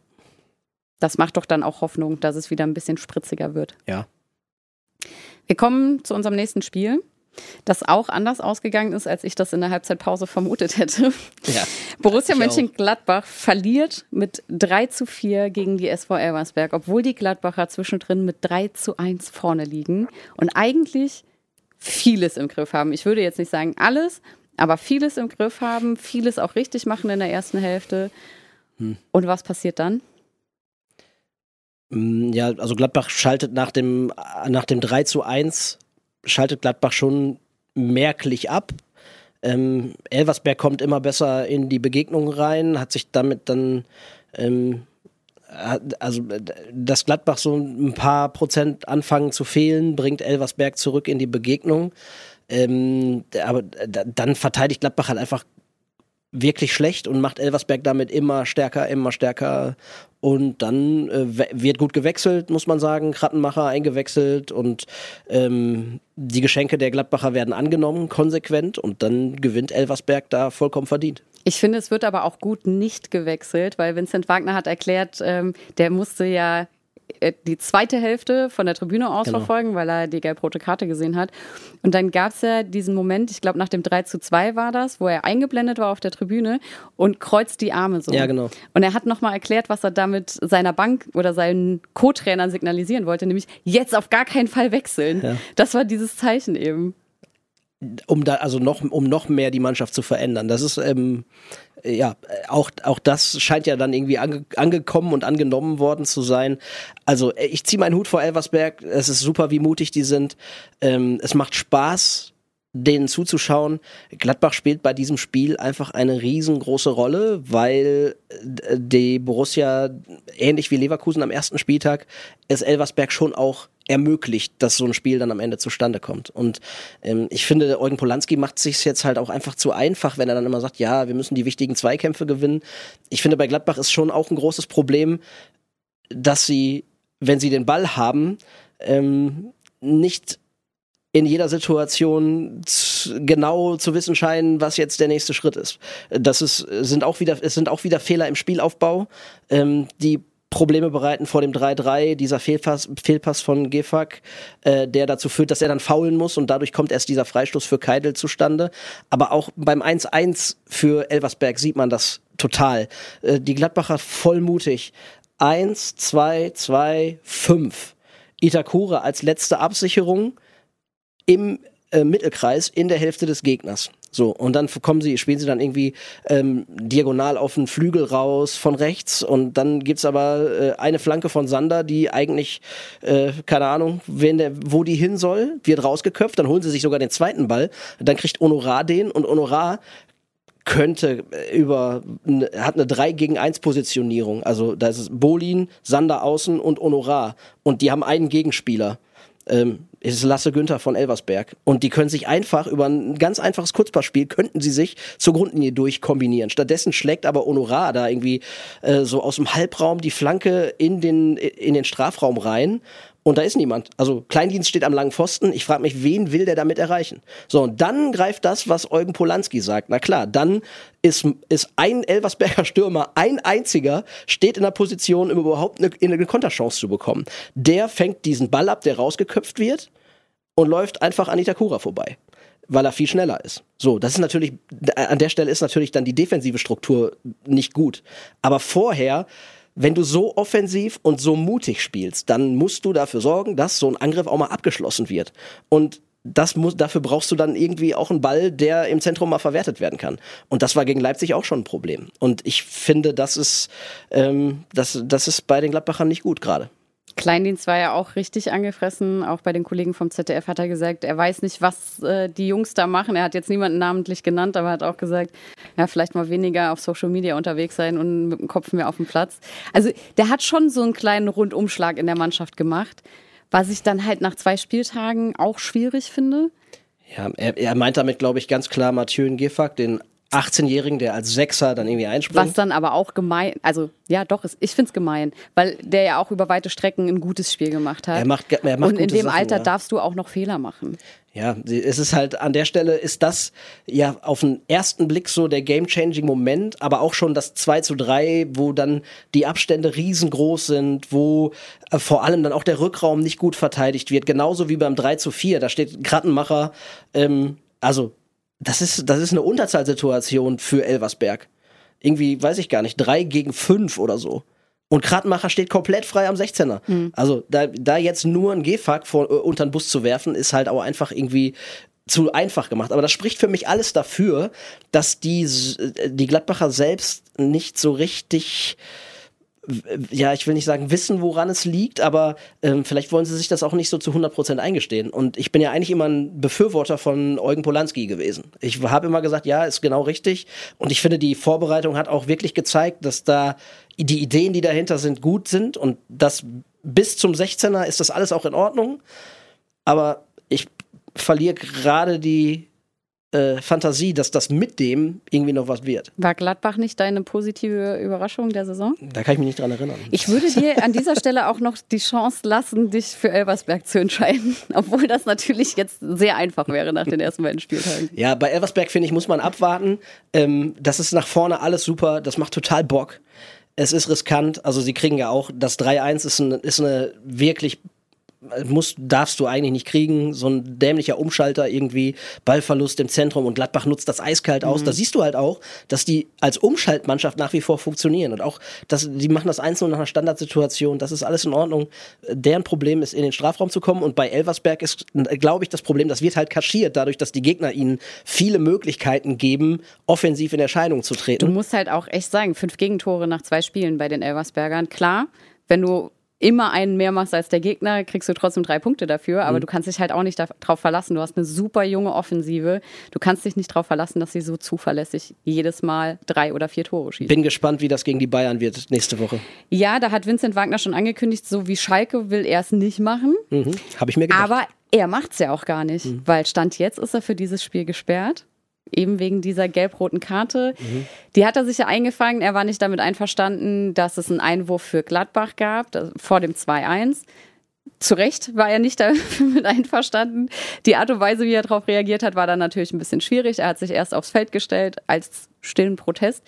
Das macht doch dann auch Hoffnung, dass es wieder ein bisschen spritziger wird. Ja. Wir kommen zu unserem nächsten Spiel, das auch anders ausgegangen ist, als ich das in der Halbzeitpause vermutet hätte. Ja, Borussia Mönchengladbach verliert mit drei zu vier gegen die S V Elversberg, obwohl die Gladbacher zwischendrin mit drei zu eins vorne liegen und eigentlich vieles im Griff haben. Ich würde jetzt nicht sagen alles, aber vieles im Griff haben, vieles auch richtig machen in der ersten Hälfte. Hm. Und was passiert dann? Ja, also Gladbach schaltet nach dem, nach dem drei zu eins schaltet Gladbach schon merklich ab. Ähm, Elversberg kommt immer besser in die Begegnung rein, hat sich damit dann, ähm, also dass Gladbach so ein paar Prozent anfangen zu fehlen, bringt Elversberg zurück in die Begegnung. Ähm, aber dann verteidigt Gladbach halt einfach wirklich schlecht und macht Elversberg damit immer stärker, immer stärker. Und dann äh, wird gut gewechselt, muss man sagen. Krattenmacher eingewechselt und ähm, die Geschenke der Gladbacher werden angenommen, konsequent. Und dann gewinnt Elversberg da vollkommen verdient. Ich finde, es wird aber auch gut nicht gewechselt, weil Vincent Wagner hat erklärt, ähm, der musste ja die zweite Hälfte von der Tribüne aus genau. verfolgen, weil er die gelb-rote Karte gesehen hat. Und dann gab es ja diesen Moment, ich glaube nach dem drei zu zwei war das, wo er eingeblendet war auf der Tribüne und kreuzt die Arme so. Ja, genau. Und er hat nochmal erklärt, was er damit seiner Bank oder seinen Co-Trainern signalisieren wollte, nämlich jetzt auf gar keinen Fall wechseln. Ja. Das war dieses Zeichen eben. Um da, also noch, um noch mehr die Mannschaft zu verändern. Das ist, ähm, ja, auch, auch das scheint ja dann irgendwie ange, angekommen und angenommen worden zu sein. Also ich ziehe meinen Hut vor Elversberg. Es ist super, wie mutig die sind. Ähm, es macht Spaß, denen zuzuschauen. Gladbach spielt bei diesem Spiel einfach eine riesengroße Rolle, weil die Borussia, ähnlich wie Leverkusen am ersten Spieltag, es Elversberg schon auch ermöglicht, dass so ein Spiel dann am Ende zustande kommt. Und ähm, ich finde, Eugen Polanski macht es sich jetzt halt auch einfach zu einfach, wenn er dann immer sagt, ja, wir müssen die wichtigen Zweikämpfe gewinnen. Ich finde, bei Gladbach ist schon auch ein großes Problem, dass sie, wenn sie den Ball haben, ähm, nicht in jeder Situation z- genau zu wissen scheinen, was jetzt der nächste Schritt ist. Das ist, sind auch wieder, es sind auch wieder Fehler im Spielaufbau, ähm, die Probleme bereiten vor dem drei drei, dieser Fehlpass, Fehlpass von Gefak, äh, der dazu führt, dass er dann faulen muss und dadurch kommt erst dieser Freistoß für Keidel zustande. Aber auch beim eins eins für Elversberg sieht man das total. Äh, die Gladbacher vollmutig. eins, zwei, zwei, fünf. Itakura als letzte Absicherung im äh, Mittelkreis in der Hälfte des Gegners. So, und dann kommen sie, spielen sie dann irgendwie ähm, diagonal auf den Flügel raus von rechts und dann gibt's aber äh, eine Flanke von Sander, die eigentlich, äh, keine Ahnung, wen der, wo die hin soll, wird rausgeköpft, dann holen sie sich sogar den zweiten Ball, dann kriegt Honorar den und Honorar könnte über, hat eine drei gegen eins Positionierung, also da ist Bolin, Sander außen und Honorar und die haben einen Gegenspieler. Ähm, ist Lasse Günther von Elversberg. Und die können sich einfach über ein ganz einfaches Kurzpassspiel, könnten sie sich zur Grundlinie durchkombinieren. Stattdessen schlägt aber Honorar da irgendwie äh, so aus dem Halbraum die Flanke in den, in den Strafraum rein. Und da ist niemand. Also Kleindienst steht am langen Pfosten. Ich frage mich, wen will der damit erreichen? So, und dann greift das, was Eugen Polanski sagt. Na klar, dann ist, ist ein Elversberger Stürmer, ein einziger, steht in der Position, um überhaupt eine, eine Konterchance zu bekommen. Der fängt diesen Ball ab, der rausgeköpft wird und läuft einfach an Itakura vorbei, weil er viel schneller ist. So, das ist natürlich, an der Stelle ist natürlich dann die defensive Struktur nicht gut. Aber vorher, wenn du so offensiv und so mutig spielst, dann musst du dafür sorgen, dass so ein Angriff auch mal abgeschlossen wird. Und das muss, dafür brauchst du dann irgendwie auch einen Ball, der im Zentrum mal verwertet werden kann. Und das war gegen Leipzig auch schon ein Problem. Und ich finde, das ist, ähm, das, das ist bei den Gladbachern nicht gut gerade. Kleindienst war ja auch richtig angefressen. Auch bei den Kollegen vom Z D F hat er gesagt, er weiß nicht, was äh, die Jungs da machen. Er hat jetzt niemanden namentlich genannt, aber hat auch gesagt, ja, vielleicht mal weniger auf Social Media unterwegs sein und mit dem Kopf mehr auf dem Platz. Also der hat schon so einen kleinen Rundumschlag in der Mannschaft gemacht, was ich dann halt nach zwei Spieltagen auch schwierig finde. Ja, er, er meint damit, glaube ich, ganz klar Mathieu Gefak, den achtzehnjährigen, der als Sechser dann irgendwie einspringt. Was dann aber auch gemein, also ja doch, ich finde es gemein, weil der ja auch über weite Strecken ein gutes Spiel gemacht hat. Er macht, er macht Und in gute dem Sachen, Alter ja. darfst du auch noch Fehler machen. Ja, es ist halt, an der Stelle ist das ja auf den ersten Blick so der game-changing-Moment, aber auch schon das zwei zu drei, wo dann die Abstände riesengroß sind, wo äh, vor allem dann auch der Rückraum nicht gut verteidigt wird, genauso wie beim drei zu vier, da steht Krattenmacher, ähm, also Das ist, das ist eine Unterzahlsituation für Elversberg. Irgendwie, weiß ich gar nicht, drei gegen fünf oder so. Und Krattenmacher steht komplett frei am sechzehner. Mhm. Also da, da jetzt nur ein Gefak vor, uh, unter den Bus zu werfen, ist halt auch einfach irgendwie zu einfach gemacht. Aber das spricht für mich alles dafür, dass die, die Gladbacher selbst nicht so richtig, ja, ich will nicht sagen wissen, woran es liegt, aber ähm, vielleicht wollen sie sich das auch nicht so zu hundert Prozent eingestehen. Und ich bin ja eigentlich immer ein Befürworter von Eugen Polanski gewesen. Ich habe immer gesagt, ja, ist genau richtig. Und ich finde, die Vorbereitung hat auch wirklich gezeigt, dass da die Ideen, die dahinter sind, gut sind. Und das bis zum sechzehner ist das alles auch in Ordnung. Aber ich verliere gerade die äh, Fantasie, dass das mit dem irgendwie noch was wird. War Gladbach nicht deine positive Überraschung der Saison? Da kann ich mich nicht dran erinnern. Ich würde dir an dieser Stelle auch noch die Chance lassen, dich für Elversberg zu entscheiden, obwohl das natürlich jetzt sehr einfach wäre nach den ersten beiden Spieltagen. Ja, bei Elversberg, finde ich, muss man abwarten. Ähm, das ist nach vorne alles super, das macht total Bock. Es ist riskant, also sie kriegen ja auch, das drei eins ist, ein, ist eine wirklich, musst, darfst du eigentlich nicht kriegen, so ein dämlicher Umschalter irgendwie, Ballverlust im Zentrum und Gladbach nutzt das eiskalt aus. Mhm. Da siehst du halt auch, dass die als Umschaltmannschaft nach wie vor funktionieren und auch, dass die machen das eins null nach einer Standardsituation, das ist alles in Ordnung. Deren Problem ist, in den Strafraum zu kommen und bei Elversberg ist, glaube ich, das Problem, das wird halt kaschiert, dadurch, dass die Gegner ihnen viele Möglichkeiten geben, offensiv in Erscheinung zu treten. Du musst halt auch echt sagen, fünf Gegentore nach zwei Spielen bei den Elversbergern, klar, wenn du immer einen mehr machst als der Gegner, kriegst du trotzdem drei Punkte dafür, aber mhm. du kannst dich halt auch nicht darauf verlassen. Du hast eine super junge Offensive. Du kannst dich nicht darauf verlassen, dass sie so zuverlässig jedes Mal drei oder vier Tore schießen. Bin gespannt, wie das gegen die Bayern wird nächste Woche. Ja, da hat Vincent Wagner schon angekündigt, so wie Schalke will er es nicht machen. Mhm. Habe ich mir gedacht. Aber er macht es ja auch gar nicht, mhm. weil Stand jetzt ist er für dieses Spiel gesperrt. Eben wegen dieser gelb-roten Karte. Mhm. Die hat er sich ja eingefangen. Er war nicht damit einverstanden, dass es einen Einwurf für Gladbach gab, vor dem zwei eins. Zu Recht war er nicht damit einverstanden. Die Art und Weise, wie er darauf reagiert hat, war dann natürlich ein bisschen schwierig. Er hat sich erst aufs Feld gestellt als stillen Protest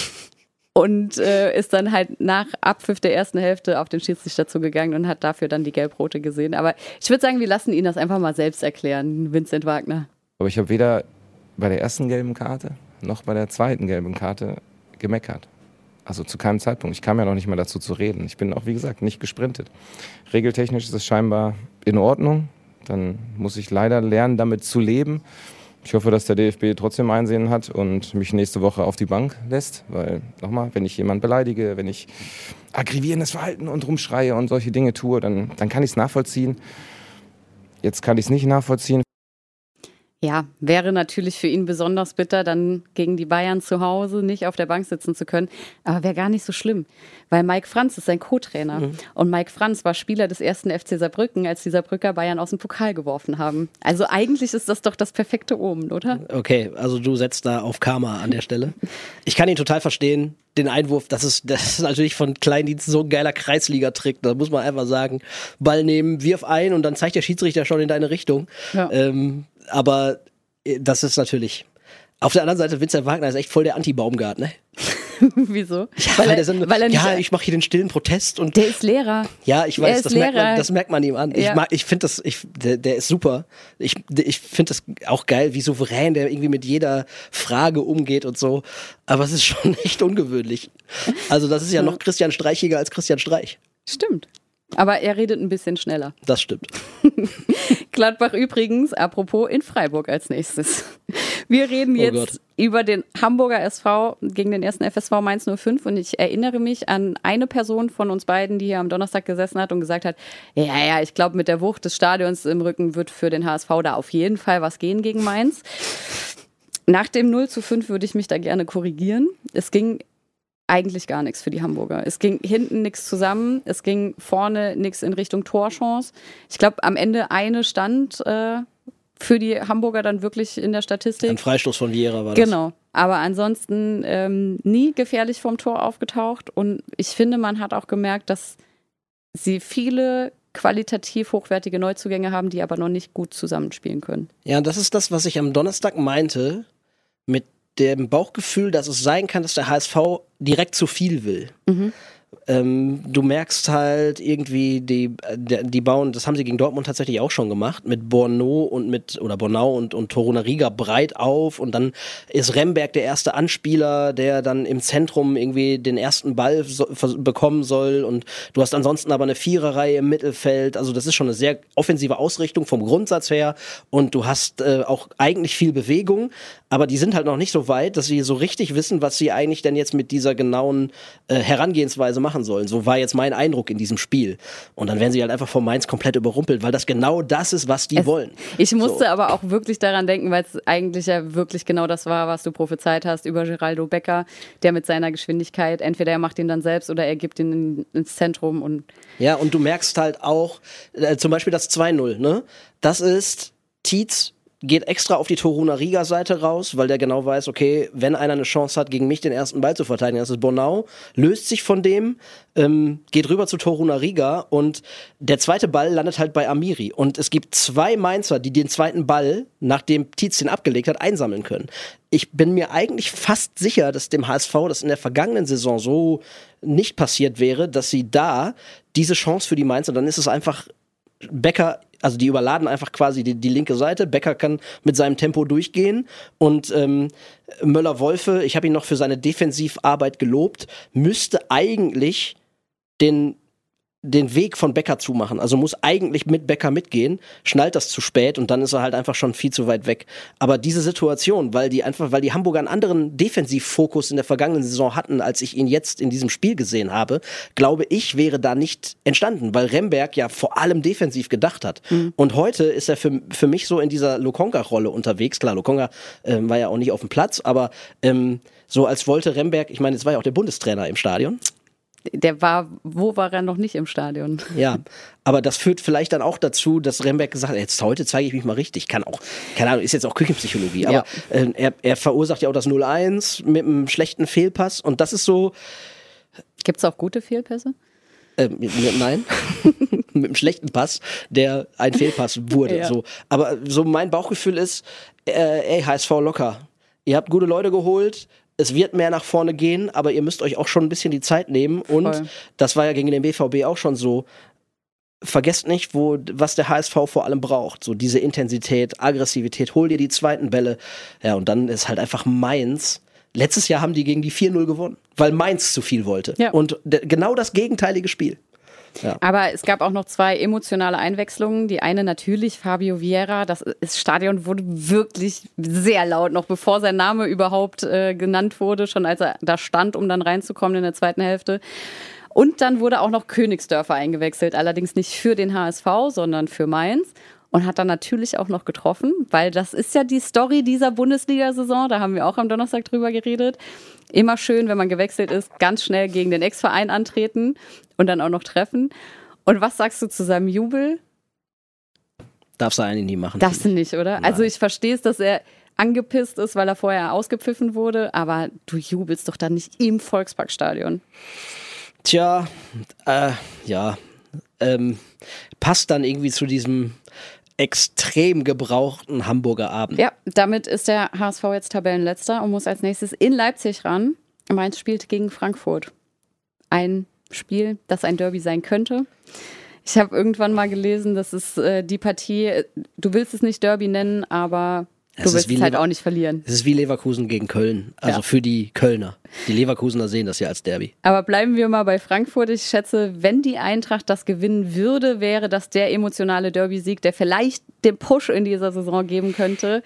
und äh, ist dann halt nach Abpfiff der ersten Hälfte auf den Schiedsrichter zugegangen und hat dafür dann die gelb-rote gesehen. Aber ich würde sagen, wir lassen ihn das einfach mal selbst erklären, Vincent Wagner. Aber ich habe weder bei der ersten gelben Karte noch bei der zweiten gelben Karte gemeckert. Also zu keinem Zeitpunkt. Ich kam ja noch nicht mal dazu zu reden. Ich bin auch, wie gesagt, nicht gesprintet. Regeltechnisch ist es scheinbar in Ordnung. Dann muss ich leider lernen, damit zu leben. Ich hoffe, dass der D F B trotzdem Einsehen hat und mich nächste Woche auf die Bank lässt. Weil, nochmal, wenn ich jemanden beleidige, wenn ich aggravierendes Verhalten und rumschreie und solche Dinge tue, dann, dann kann ich es nachvollziehen. Jetzt kann ich es nicht nachvollziehen. Ja, wäre natürlich für ihn besonders bitter, dann gegen die Bayern zu Hause nicht auf der Bank sitzen zu können. Aber wäre gar nicht so schlimm, weil Mike Franz ist sein Co-Trainer. Mhm. Und Mike Franz war Spieler des ersten F C Saarbrücken, als die Saarbrücker Bayern aus dem Pokal geworfen haben. Also eigentlich ist das doch das perfekte Omen, oder? Okay, also du setzt da auf Karma an der Stelle. Ich kann ihn total verstehen. Den Einwurf, das ist, das ist natürlich von Kleindienst so ein geiler Kreisliga-Trick. Da muss man einfach sagen, Ball nehmen, wirf ein und dann zeigt der Schiedsrichter schon in deine Richtung. Ja. Ähm, aber das ist natürlich... Auf der anderen Seite, Vincent Wagner ist echt voll der Anti-Baumgart, ne? Wieso? Ja, weil, weil, er, so, weil er nicht, ja, ich mache hier den stillen Protest. Und der ist Lehrer. Ja, ich weiß, das merkt, man, das merkt man ihm an. Ja. Ich, ich finde das, ich, der, der ist super. Ich, ich finde das auch geil, wie souverän der irgendwie mit jeder Frage umgeht und so. Aber es ist schon echt ungewöhnlich. Also das ist ja noch Christian Streichiger als Christian Streich. Stimmt. Aber er redet ein bisschen schneller. Das stimmt. Gladbach übrigens, apropos, in Freiburg als nächstes. Wir reden jetzt oh über den Hamburger S V gegen den ersten F S V Mainz null fünf und ich erinnere mich an eine Person von uns beiden, die hier am Donnerstag gesessen hat und gesagt hat, ja, ja, ich glaube, mit der Wucht des Stadions im Rücken wird für den H S V da auf jeden Fall was gehen gegen Mainz. Nach dem null zu fünf würde ich mich da gerne korrigieren. Es ging eigentlich gar nichts für die Hamburger. Es ging hinten nichts zusammen, es ging vorne nichts in Richtung Torchance. Ich glaube, am Ende eine stand äh, für die Hamburger dann wirklich in der Statistik. Ein Freistoß von Vieira war das. Genau, aber ansonsten ähm, nie gefährlich vom Tor aufgetaucht und ich finde, man hat auch gemerkt, dass sie viele qualitativ hochwertige Neuzugänge haben, die aber noch nicht gut zusammenspielen können. Ja, das ist das, was ich am Donnerstag meinte, mit dem Bauchgefühl, dass es sein kann, dass der H S V direkt zu viel will. Mhm. Ähm, du merkst halt irgendwie, die, die, die bauen, das haben sie gegen Dortmund tatsächlich auch schon gemacht, mit Borno und mit, oder Bornau und, und Torunariga breit auf und dann ist Remberg der erste Anspieler, der dann im Zentrum irgendwie den ersten Ball so, bekommen soll und du hast ansonsten aber eine Viererreihe im Mittelfeld, also das ist schon eine sehr offensive Ausrichtung vom Grundsatz her und du hast äh, auch eigentlich viel Bewegung, aber die sind halt noch nicht so weit, dass sie so richtig wissen, was sie eigentlich denn jetzt mit dieser genauen äh, Herangehensweise machen sollen. So war jetzt mein Eindruck in diesem Spiel. Und dann werden sie halt einfach von Mainz komplett überrumpelt, weil das genau das ist, was die es, wollen. Ich musste so. aber auch wirklich daran denken, weil es eigentlich ja wirklich genau das war, was du prophezeit hast über Geraldo Becker, der mit seiner Geschwindigkeit, entweder er macht ihn dann selbst oder er gibt ihn in, ins Zentrum. Und ja, und du merkst halt auch, äh, zum Beispiel das zwei null, ne? Das ist Tietz geht extra auf die Toruna-Riga-Seite raus, weil der genau weiß, okay, wenn einer eine Chance hat, gegen mich den ersten Ball zu verteidigen, das ist Bornau, löst sich von dem, ähm, geht rüber zu Toruna-Riga und der zweite Ball landet halt bei Amiri. Und es gibt zwei Mainzer, die den zweiten Ball, nachdem Tietz den abgelegt hat, einsammeln können. Ich bin mir eigentlich fast sicher, dass dem H S V das in der vergangenen Saison so nicht passiert wäre, dass sie da diese Chance für die Mainzer, dann ist es einfach Becker, also die überladen einfach quasi die, die linke Seite. Becker kann mit seinem Tempo durchgehen und ähm, Möller-Wolfe, ich habe ihn noch für seine Defensivarbeit gelobt, müsste eigentlich den den Weg von Becker zumachen. Also muss eigentlich mit Becker mitgehen, schnallt das zu spät und dann ist er halt einfach schon viel zu weit weg. Aber diese Situation, weil die einfach, weil die Hamburger einen anderen Defensivfokus in der vergangenen Saison hatten, als ich ihn jetzt in diesem Spiel gesehen habe, glaube ich, wäre da nicht entstanden, weil Remberg ja vor allem defensiv gedacht hat. Mhm. Und heute ist er für, für mich so in dieser Lokonga-Rolle unterwegs. Klar, Lokonga ähm, war ja auch nicht auf dem Platz, aber ähm, so als wollte Remberg, ich meine, jetzt war ja auch der Bundestrainer im Stadion. Der war, wo war er noch nicht im Stadion? Ja, aber das führt vielleicht dann auch dazu, dass Remberg gesagt hat, jetzt heute zeige ich mich mal richtig. Kann auch, keine Ahnung, ist jetzt auch Küchenpsychologie, aber ja. äh, er, er verursacht ja auch das null eins mit einem schlechten Fehlpass und das ist so... Gibt es auch gute Fehlpässe? Äh, nein, mit einem schlechten Pass, der ein Fehlpass wurde. Ja. So. Aber so mein Bauchgefühl ist, äh, ey, H S V locker. Ihr habt gute Leute geholt, es wird mehr nach vorne gehen, aber ihr müsst euch auch schon ein bisschen die Zeit nehmen. Und Voll. Das war ja gegen den B V B auch schon so. Vergesst nicht, wo, was der H S V vor allem braucht. So diese Intensität, Aggressivität, hol dir die zweiten Bälle. Ja, und dann ist halt einfach Mainz. Letztes Jahr haben die gegen die vier null gewonnen, weil Mainz zu viel wollte. Ja. Und d- genau das gegenteilige Spiel. Ja. Aber es gab auch noch zwei emotionale Einwechslungen. Die eine natürlich Fabio Vieira. Das, das Stadion wurde wirklich sehr laut, noch bevor sein Name überhaupt äh, genannt wurde, schon als er da stand, um dann reinzukommen in der zweiten Hälfte. Und dann wurde auch noch Königsdörfer eingewechselt, allerdings nicht für den H S V, sondern für Mainz. Und hat dann natürlich auch noch getroffen, weil das ist ja die Story dieser Bundesliga-Saison. Da haben wir auch am Donnerstag drüber geredet. Immer schön, wenn man gewechselt ist, ganz schnell gegen den Ex-Verein antreten und dann auch noch treffen. Und was sagst du zu seinem Jubel? Darfst du eigentlich nie machen. Darfst du nicht, oder? Nein. Also ich verstehe es, dass er angepisst ist, weil er vorher ausgepfiffen wurde, aber du jubelst doch dann nicht im Volksparkstadion. Tja, äh, ja, ähm, passt dann irgendwie zu diesem extrem gebrauchten Hamburger Abend. Ja, damit ist der H S V jetzt Tabellenletzter und muss als nächstes in Leipzig ran. Mainz spielt gegen Frankfurt. Ein Spiel, das ein Derby sein könnte. Ich habe irgendwann mal gelesen, dass es äh, die Partie, du willst es nicht Derby nennen, aber du willst es halt Lever- auch nicht verlieren. Es ist wie Leverkusen gegen Köln, also ja. Für die Kölner. Die Leverkusener sehen das ja als Derby. Aber bleiben wir mal bei Frankfurt. Ich schätze, wenn die Eintracht das gewinnen würde, wäre das der emotionale Derby-Sieg, der vielleicht den Push in dieser Saison geben könnte.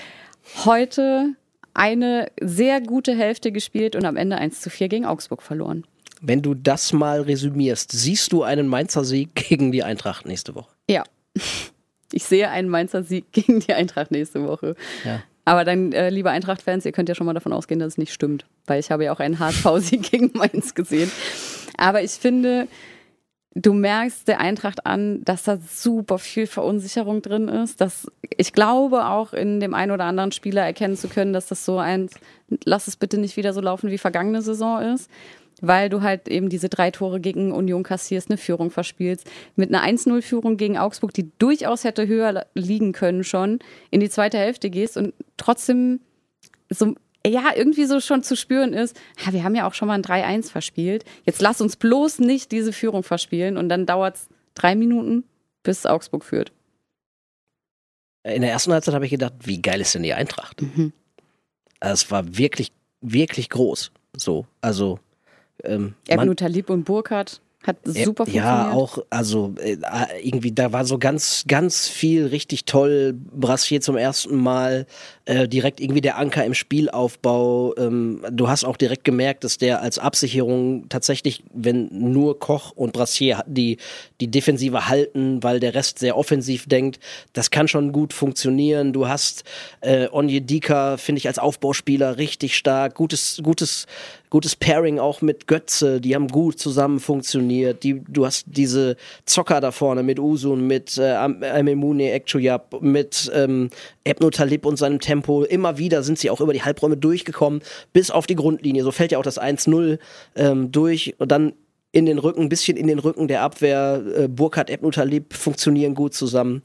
Heute eine sehr gute Hälfte gespielt und am Ende eins zu vier gegen Augsburg verloren. Wenn du das mal resümierst, siehst du einen Mainzer Sieg gegen die Eintracht nächste Woche? Ja. Ich sehe einen Mainzer Sieg gegen die Eintracht nächste Woche. Ja. Aber dann, äh, liebe Eintracht-Fans, ihr könnt ja schon mal davon ausgehen, dass es nicht stimmt. Weil ich habe ja auch einen H S V-Sieg gegen Mainz gesehen. Aber ich finde, du merkst der Eintracht an, dass da super viel Verunsicherung drin ist. Dass ich glaube auch in dem einen oder anderen Spieler erkennen zu können, dass das so ein, lass es bitte nicht wieder so laufen wie vergangene Saison ist. Weil du halt eben diese drei Tore gegen Union kassierst, eine Führung verspielst. Mit einer eins null Führung gegen Augsburg, die durchaus hätte höher liegen können schon, in die zweite Hälfte gehst und trotzdem so, ja, irgendwie so schon zu spüren ist, ja, wir haben ja auch schon mal ein drei eins verspielt. Jetzt lass uns bloß nicht diese Führung verspielen und dann dauert es drei Minuten, bis Augsburg führt. In der ersten Halbzeit habe ich gedacht, wie geil ist denn die Eintracht? Mhm. Also es war wirklich, wirklich groß. So, also Ähm, Ebnu Talib und Burkhardt hat super funktioniert. Ja, auch, also äh, irgendwie, da war so ganz, ganz viel richtig toll. Brassier zum ersten Mal, äh, direkt irgendwie der Anker im Spielaufbau. Ähm, du hast auch direkt gemerkt, dass der als Absicherung tatsächlich, wenn nur Koch und Brassier die, die Defensive halten, weil der Rest sehr offensiv denkt, das kann schon gut funktionieren. Du hast äh, Onyedika, finde ich, als Aufbauspieler richtig stark. Gutes, gutes, gutes Pairing auch mit Götze, die haben gut zusammen funktioniert. funktioniert. Die, du hast diese Zocker da vorne mit Usun, mit äh, Amemune Ekchuyab, mit ähm, Ebno Talib und seinem Tempo. Immer wieder sind sie auch über die Halbräume durchgekommen, bis auf die Grundlinie. So fällt ja auch das eins null ähm, durch und dann in den Rücken, ein bisschen in den Rücken der Abwehr. Äh, Burkhardt, Ebno Talib funktionieren gut zusammen.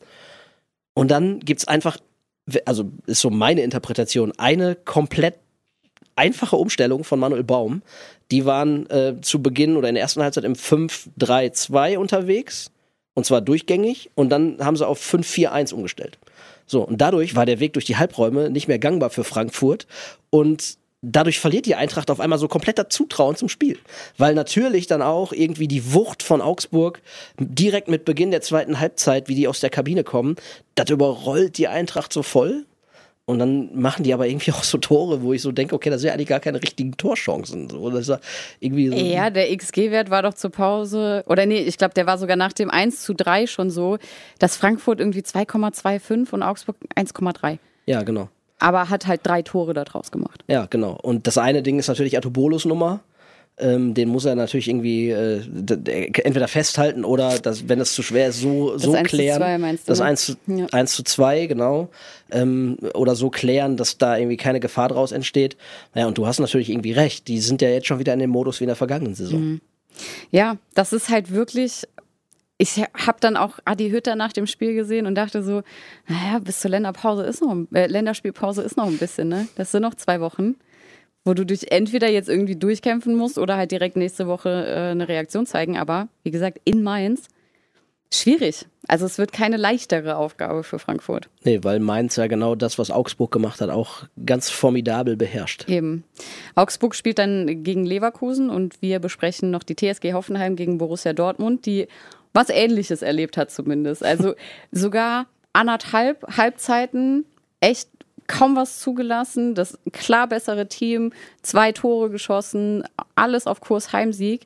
Und dann gibt's einfach, also ist so meine Interpretation, eine komplett einfache Umstellung von Manuel Baum. Die waren äh, zu Beginn oder in der ersten Halbzeit im fünf drei zwei unterwegs. Und zwar durchgängig. Und dann haben sie auf fünf vier eins umgestellt. So, und dadurch war der Weg durch die Halbräume nicht mehr gangbar für Frankfurt. Und dadurch verliert die Eintracht auf einmal so komplett das Zutrauen zum Spiel. Weil natürlich dann auch irgendwie die Wucht von Augsburg direkt mit Beginn der zweiten Halbzeit, wie die aus der Kabine kommen, das überrollt die Eintracht so voll. Und dann machen die aber irgendwie auch so Tore, wo ich so denke, okay, das sind ja eigentlich gar keine richtigen Torchancen. So, das ist irgendwie so. Ja, der X G-Wert war doch zur Pause, oder nee, ich glaube, der war sogar nach dem eins zu drei schon so, dass Frankfurt irgendwie zwei Komma fünfundzwanzig und Augsburg eins Komma drei. Ja, genau. Aber hat halt drei Tore da draus gemacht. Ja, genau. Und das eine Ding ist natürlich Atobolos Nummer. Ähm, den muss er natürlich irgendwie äh, d- d- entweder festhalten oder, das, wenn es zu schwer ist, so, Das so eins zu klären. zwei meinst du, das ne? eins zu, Ja. eins zu zwei, genau. Ähm, oder so klären, dass da irgendwie keine Gefahr draus entsteht. Ja, und du hast natürlich irgendwie recht. Die sind ja jetzt schon wieder in dem Modus wie in der vergangenen Saison. Mhm. Ja, das ist halt wirklich. Ich habe dann auch Adi Hütter nach dem Spiel gesehen und dachte so, naja, bis zur Länderpause ist noch, äh, Länderspielpause ist noch ein bisschen, ne? Das sind noch zwei Wochen, wo du dich entweder jetzt irgendwie durchkämpfen musst oder halt direkt nächste Woche äh, eine Reaktion zeigen. Aber wie gesagt, in Mainz, schwierig. Also es wird keine leichtere Aufgabe für Frankfurt. Nee, weil Mainz ja genau das, was Augsburg gemacht hat, auch ganz formidabel beherrscht. Eben. Augsburg spielt dann gegen Leverkusen und wir besprechen noch die T S G Hoffenheim gegen Borussia Dortmund, die was Ähnliches erlebt hat zumindest. Also sogar anderthalb Halbzeiten echt kaum was zugelassen, das klar bessere Team, zwei Tore geschossen, alles auf Kurs Heimsieg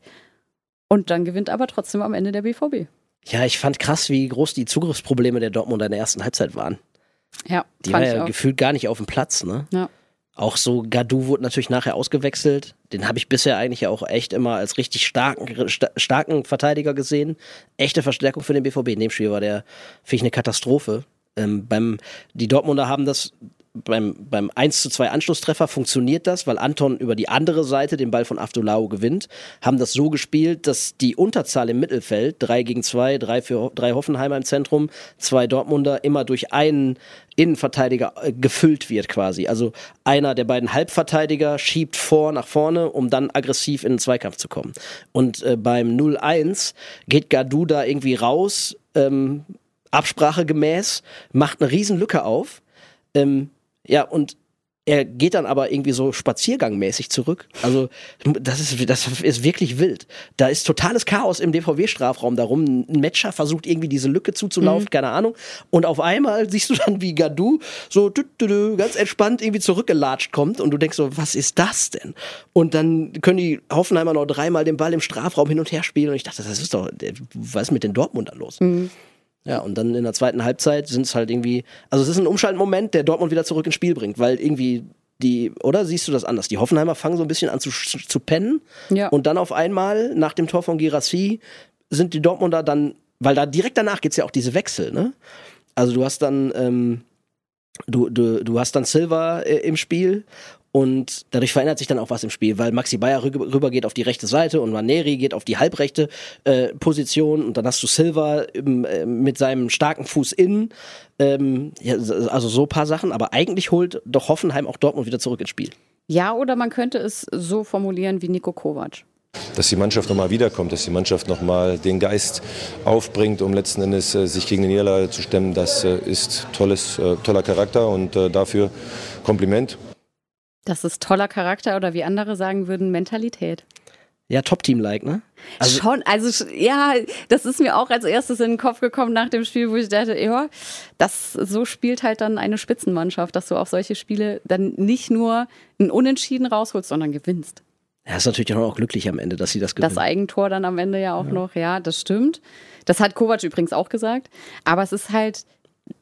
und dann gewinnt aber trotzdem am Ende der B V B. Ja, ich fand krass, wie groß die Zugriffsprobleme der Dortmunder in der ersten Halbzeit waren. Ja, Die fand war ich ja auch. gefühlt gar nicht auf dem Platz, ne? Ja. Auch so, Gadou wurde natürlich nachher ausgewechselt. Den habe ich bisher eigentlich ja auch echt immer als richtig starken, sta- starken Verteidiger gesehen. Echte Verstärkung für den B V B. In dem Spiel war der, finde ich, eine Katastrophe. Ähm, beim, die Dortmunder haben das beim, beim eins zu zwei Anschlusstreffer funktioniert das, weil Anton über die andere Seite den Ball von Afdolau gewinnt. Haben das so gespielt, dass die Unterzahl im Mittelfeld, drei gegen zwei, drei für drei Hoffenheimer im Zentrum, zwei Dortmunder, immer durch einen Innenverteidiger äh, gefüllt wird quasi. Also einer der beiden Halbverteidiger schiebt vor nach vorne, um dann aggressiv in den Zweikampf zu kommen. Und äh, beim null eins geht Gadou da irgendwie raus, ähm, absprachegemäß, macht eine riesen Lücke auf. Ähm, ja, und er geht dann aber irgendwie so spaziergangmäßig zurück. Also das ist, das ist wirklich wild. Da ist totales Chaos im D V W-Strafraum darum. Ein Matcher versucht irgendwie diese Lücke zuzulaufen, mhm. keine Ahnung. Und auf einmal siehst du dann, wie Gadou so tü, tü, tü, ganz entspannt irgendwie zurückgelatscht kommt und du denkst so, was ist das denn? Und dann können die Hoffenheimer noch dreimal den Ball im Strafraum hin und her spielen und ich dachte, das ist doch, was ist mit den Dortmundern los? Mhm. Ja, und dann in der zweiten Halbzeit sind es halt irgendwie, also es ist ein Umschaltmoment, der Dortmund wieder zurück ins Spiel bringt, weil irgendwie die, oder siehst du das anders? Die Hoffenheimer fangen so ein bisschen an zu, zu pennen ja. Und dann auf einmal, nach dem Tor von Guirassy, sind die Dortmunder dann, weil da direkt danach gibt's ja auch diese Wechsel, ne? Also du hast dann, ähm, du, du, du hast dann Silva äh, im Spiel. Und dadurch verändert sich dann auch was im Spiel, weil Maxi Bayer rüber, rüber geht auf die rechte Seite und Maneri geht auf die halbrechte äh, Position und dann hast du Silva im, äh, mit seinem starken Fuß innen. Ähm, ja, also so ein paar Sachen, aber eigentlich holt doch Hoffenheim auch Dortmund wieder zurück ins Spiel. Ja, oder man könnte es so formulieren wie Niko Kovac. Dass die Mannschaft nochmal wiederkommt, dass die Mannschaft nochmal den Geist aufbringt, um letzten Endes äh, sich gegen die Niederlage zu stemmen, das äh, ist tolles, äh, toller Charakter und äh, dafür Kompliment. Das ist toller Charakter oder wie andere sagen würden, Mentalität. Ja, Top-Team-like, ne? Also schon, also ja, das ist mir auch als erstes in den Kopf gekommen nach dem Spiel, wo ich dachte, ja, das, so spielt halt dann eine Spitzenmannschaft, dass du auch solche Spiele dann nicht nur ein Unentschieden rausholst, sondern gewinnst. Ja, ist natürlich auch glücklich am Ende, dass sie das gewinnen. Das Eigentor dann am Ende ja auch ja. noch, ja, das stimmt. Das hat Kovac übrigens auch gesagt, aber es ist halt,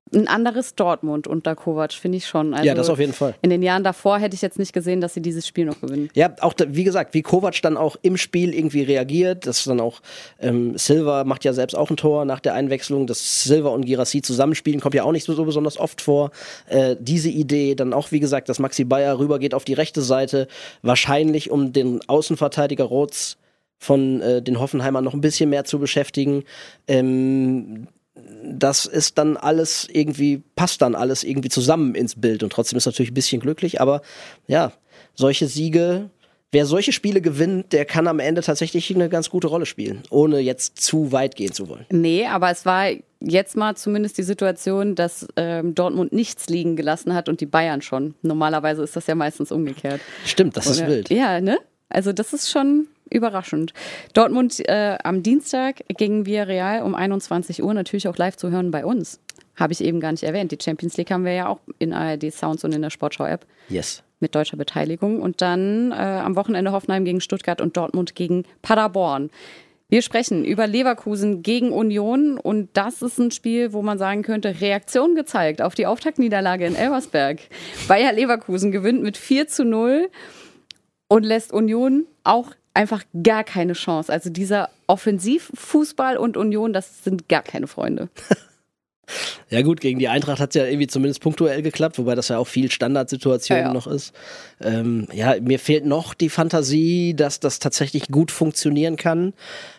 ein anderes Dortmund unter Kovac, finde ich schon. Also ja, das auf jeden Fall. In den Jahren davor hätte ich jetzt nicht gesehen, dass sie dieses Spiel noch gewinnen. Ja, auch da, wie gesagt, wie Kovac dann auch im Spiel irgendwie reagiert, das dann auch, ähm, Silva macht ja selbst auch ein Tor nach der Einwechslung, dass Silva und Guirassy zusammenspielen, kommt ja auch nicht so, so besonders oft vor. Äh, diese Idee, dann auch, wie gesagt, dass Maxi Bayer rübergeht auf die rechte Seite, wahrscheinlich um den Außenverteidiger Rotz von äh, den Hoffenheimern noch ein bisschen mehr zu beschäftigen. Ähm, das ist dann alles irgendwie, passt dann alles irgendwie zusammen ins Bild und trotzdem ist natürlich ein bisschen glücklich, aber ja, solche Siege, wer solche Spiele gewinnt, der kann am Ende tatsächlich eine ganz gute Rolle spielen, ohne jetzt zu weit gehen zu wollen. Nee, aber es war jetzt mal zumindest die Situation, dass ähm, Dortmund nichts liegen gelassen hat und die Bayern schon. Normalerweise ist das ja meistens umgekehrt. Stimmt, das ist Oder, wild. Ja, ne? Also das ist schon überraschend. Dortmund äh, am Dienstag gegen Villarreal um einundzwanzig Uhr, natürlich auch live zu hören bei uns. Habe ich eben gar nicht erwähnt. Die Champions League haben wir ja auch in A R D Sounds und in der Sportschau-App. Yes. Mit deutscher Beteiligung. Und dann äh, am Wochenende Hoffenheim gegen Stuttgart und Dortmund gegen Paderborn. Wir sprechen über Leverkusen gegen Union und das ist ein Spiel, wo man sagen könnte, Reaktion gezeigt auf die Auftaktniederlage in Elversberg. Bayer Leverkusen gewinnt mit vier zu null und lässt Union auch einfach gar keine Chance. Also dieser Offensivfußball und Union, das sind gar keine Freunde. Ja gut, gegen die Eintracht hat es ja irgendwie zumindest punktuell geklappt, wobei das ja auch viel Standardsituation ja, ja. noch ist. Ähm, ja, mir fehlt noch die Fantasie, dass das tatsächlich gut funktionieren kann.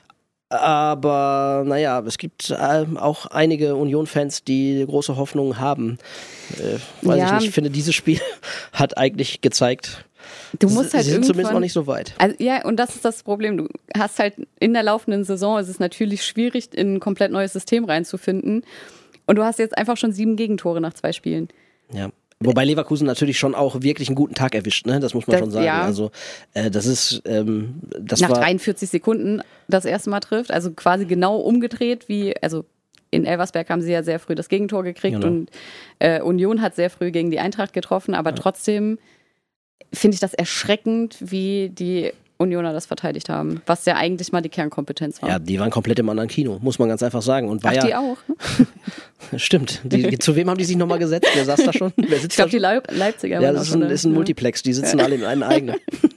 Aber naja, es gibt äh, auch einige Union-Fans, die große Hoffnungen haben. Äh, weiß ja. ich nicht, ich finde, dieses Spiel hat eigentlich gezeigt, Du musst halt Sie sind zumindest noch nicht so weit. Also, ja, und das ist das Problem. Du hast halt in der laufenden Saison, ist es natürlich schwierig, in ein komplett neues System reinzufinden. Und du hast jetzt einfach schon sieben Gegentore nach zwei Spielen. Ja. Wobei Leverkusen natürlich schon auch wirklich einen guten Tag erwischt, ne? Das muss man das, schon sagen. Ja. Also äh, das ist ähm, das nach war dreiundvierzig Sekunden das erste Mal trifft, also quasi genau umgedreht wie, also in Elversberg haben sie ja sehr früh das Gegentor gekriegt genau. und äh, Union hat sehr früh gegen die Eintracht getroffen, aber ja. trotzdem finde ich das erschreckend, wie die Unioner das verteidigt haben, was ja eigentlich mal die Kernkompetenz war. Ja, die waren komplett im anderen Kino, muss man ganz einfach sagen. Und war Ach, ja, die auch? Ne? Stimmt. Die, zu wem haben die sich nochmal gesetzt? Wer saß da schon? Wer sitzt ich glaube, die Leip- Leipziger. Ja, das ist ein, ist ein Multiplex, die sitzen ja. alle in einem eigenen.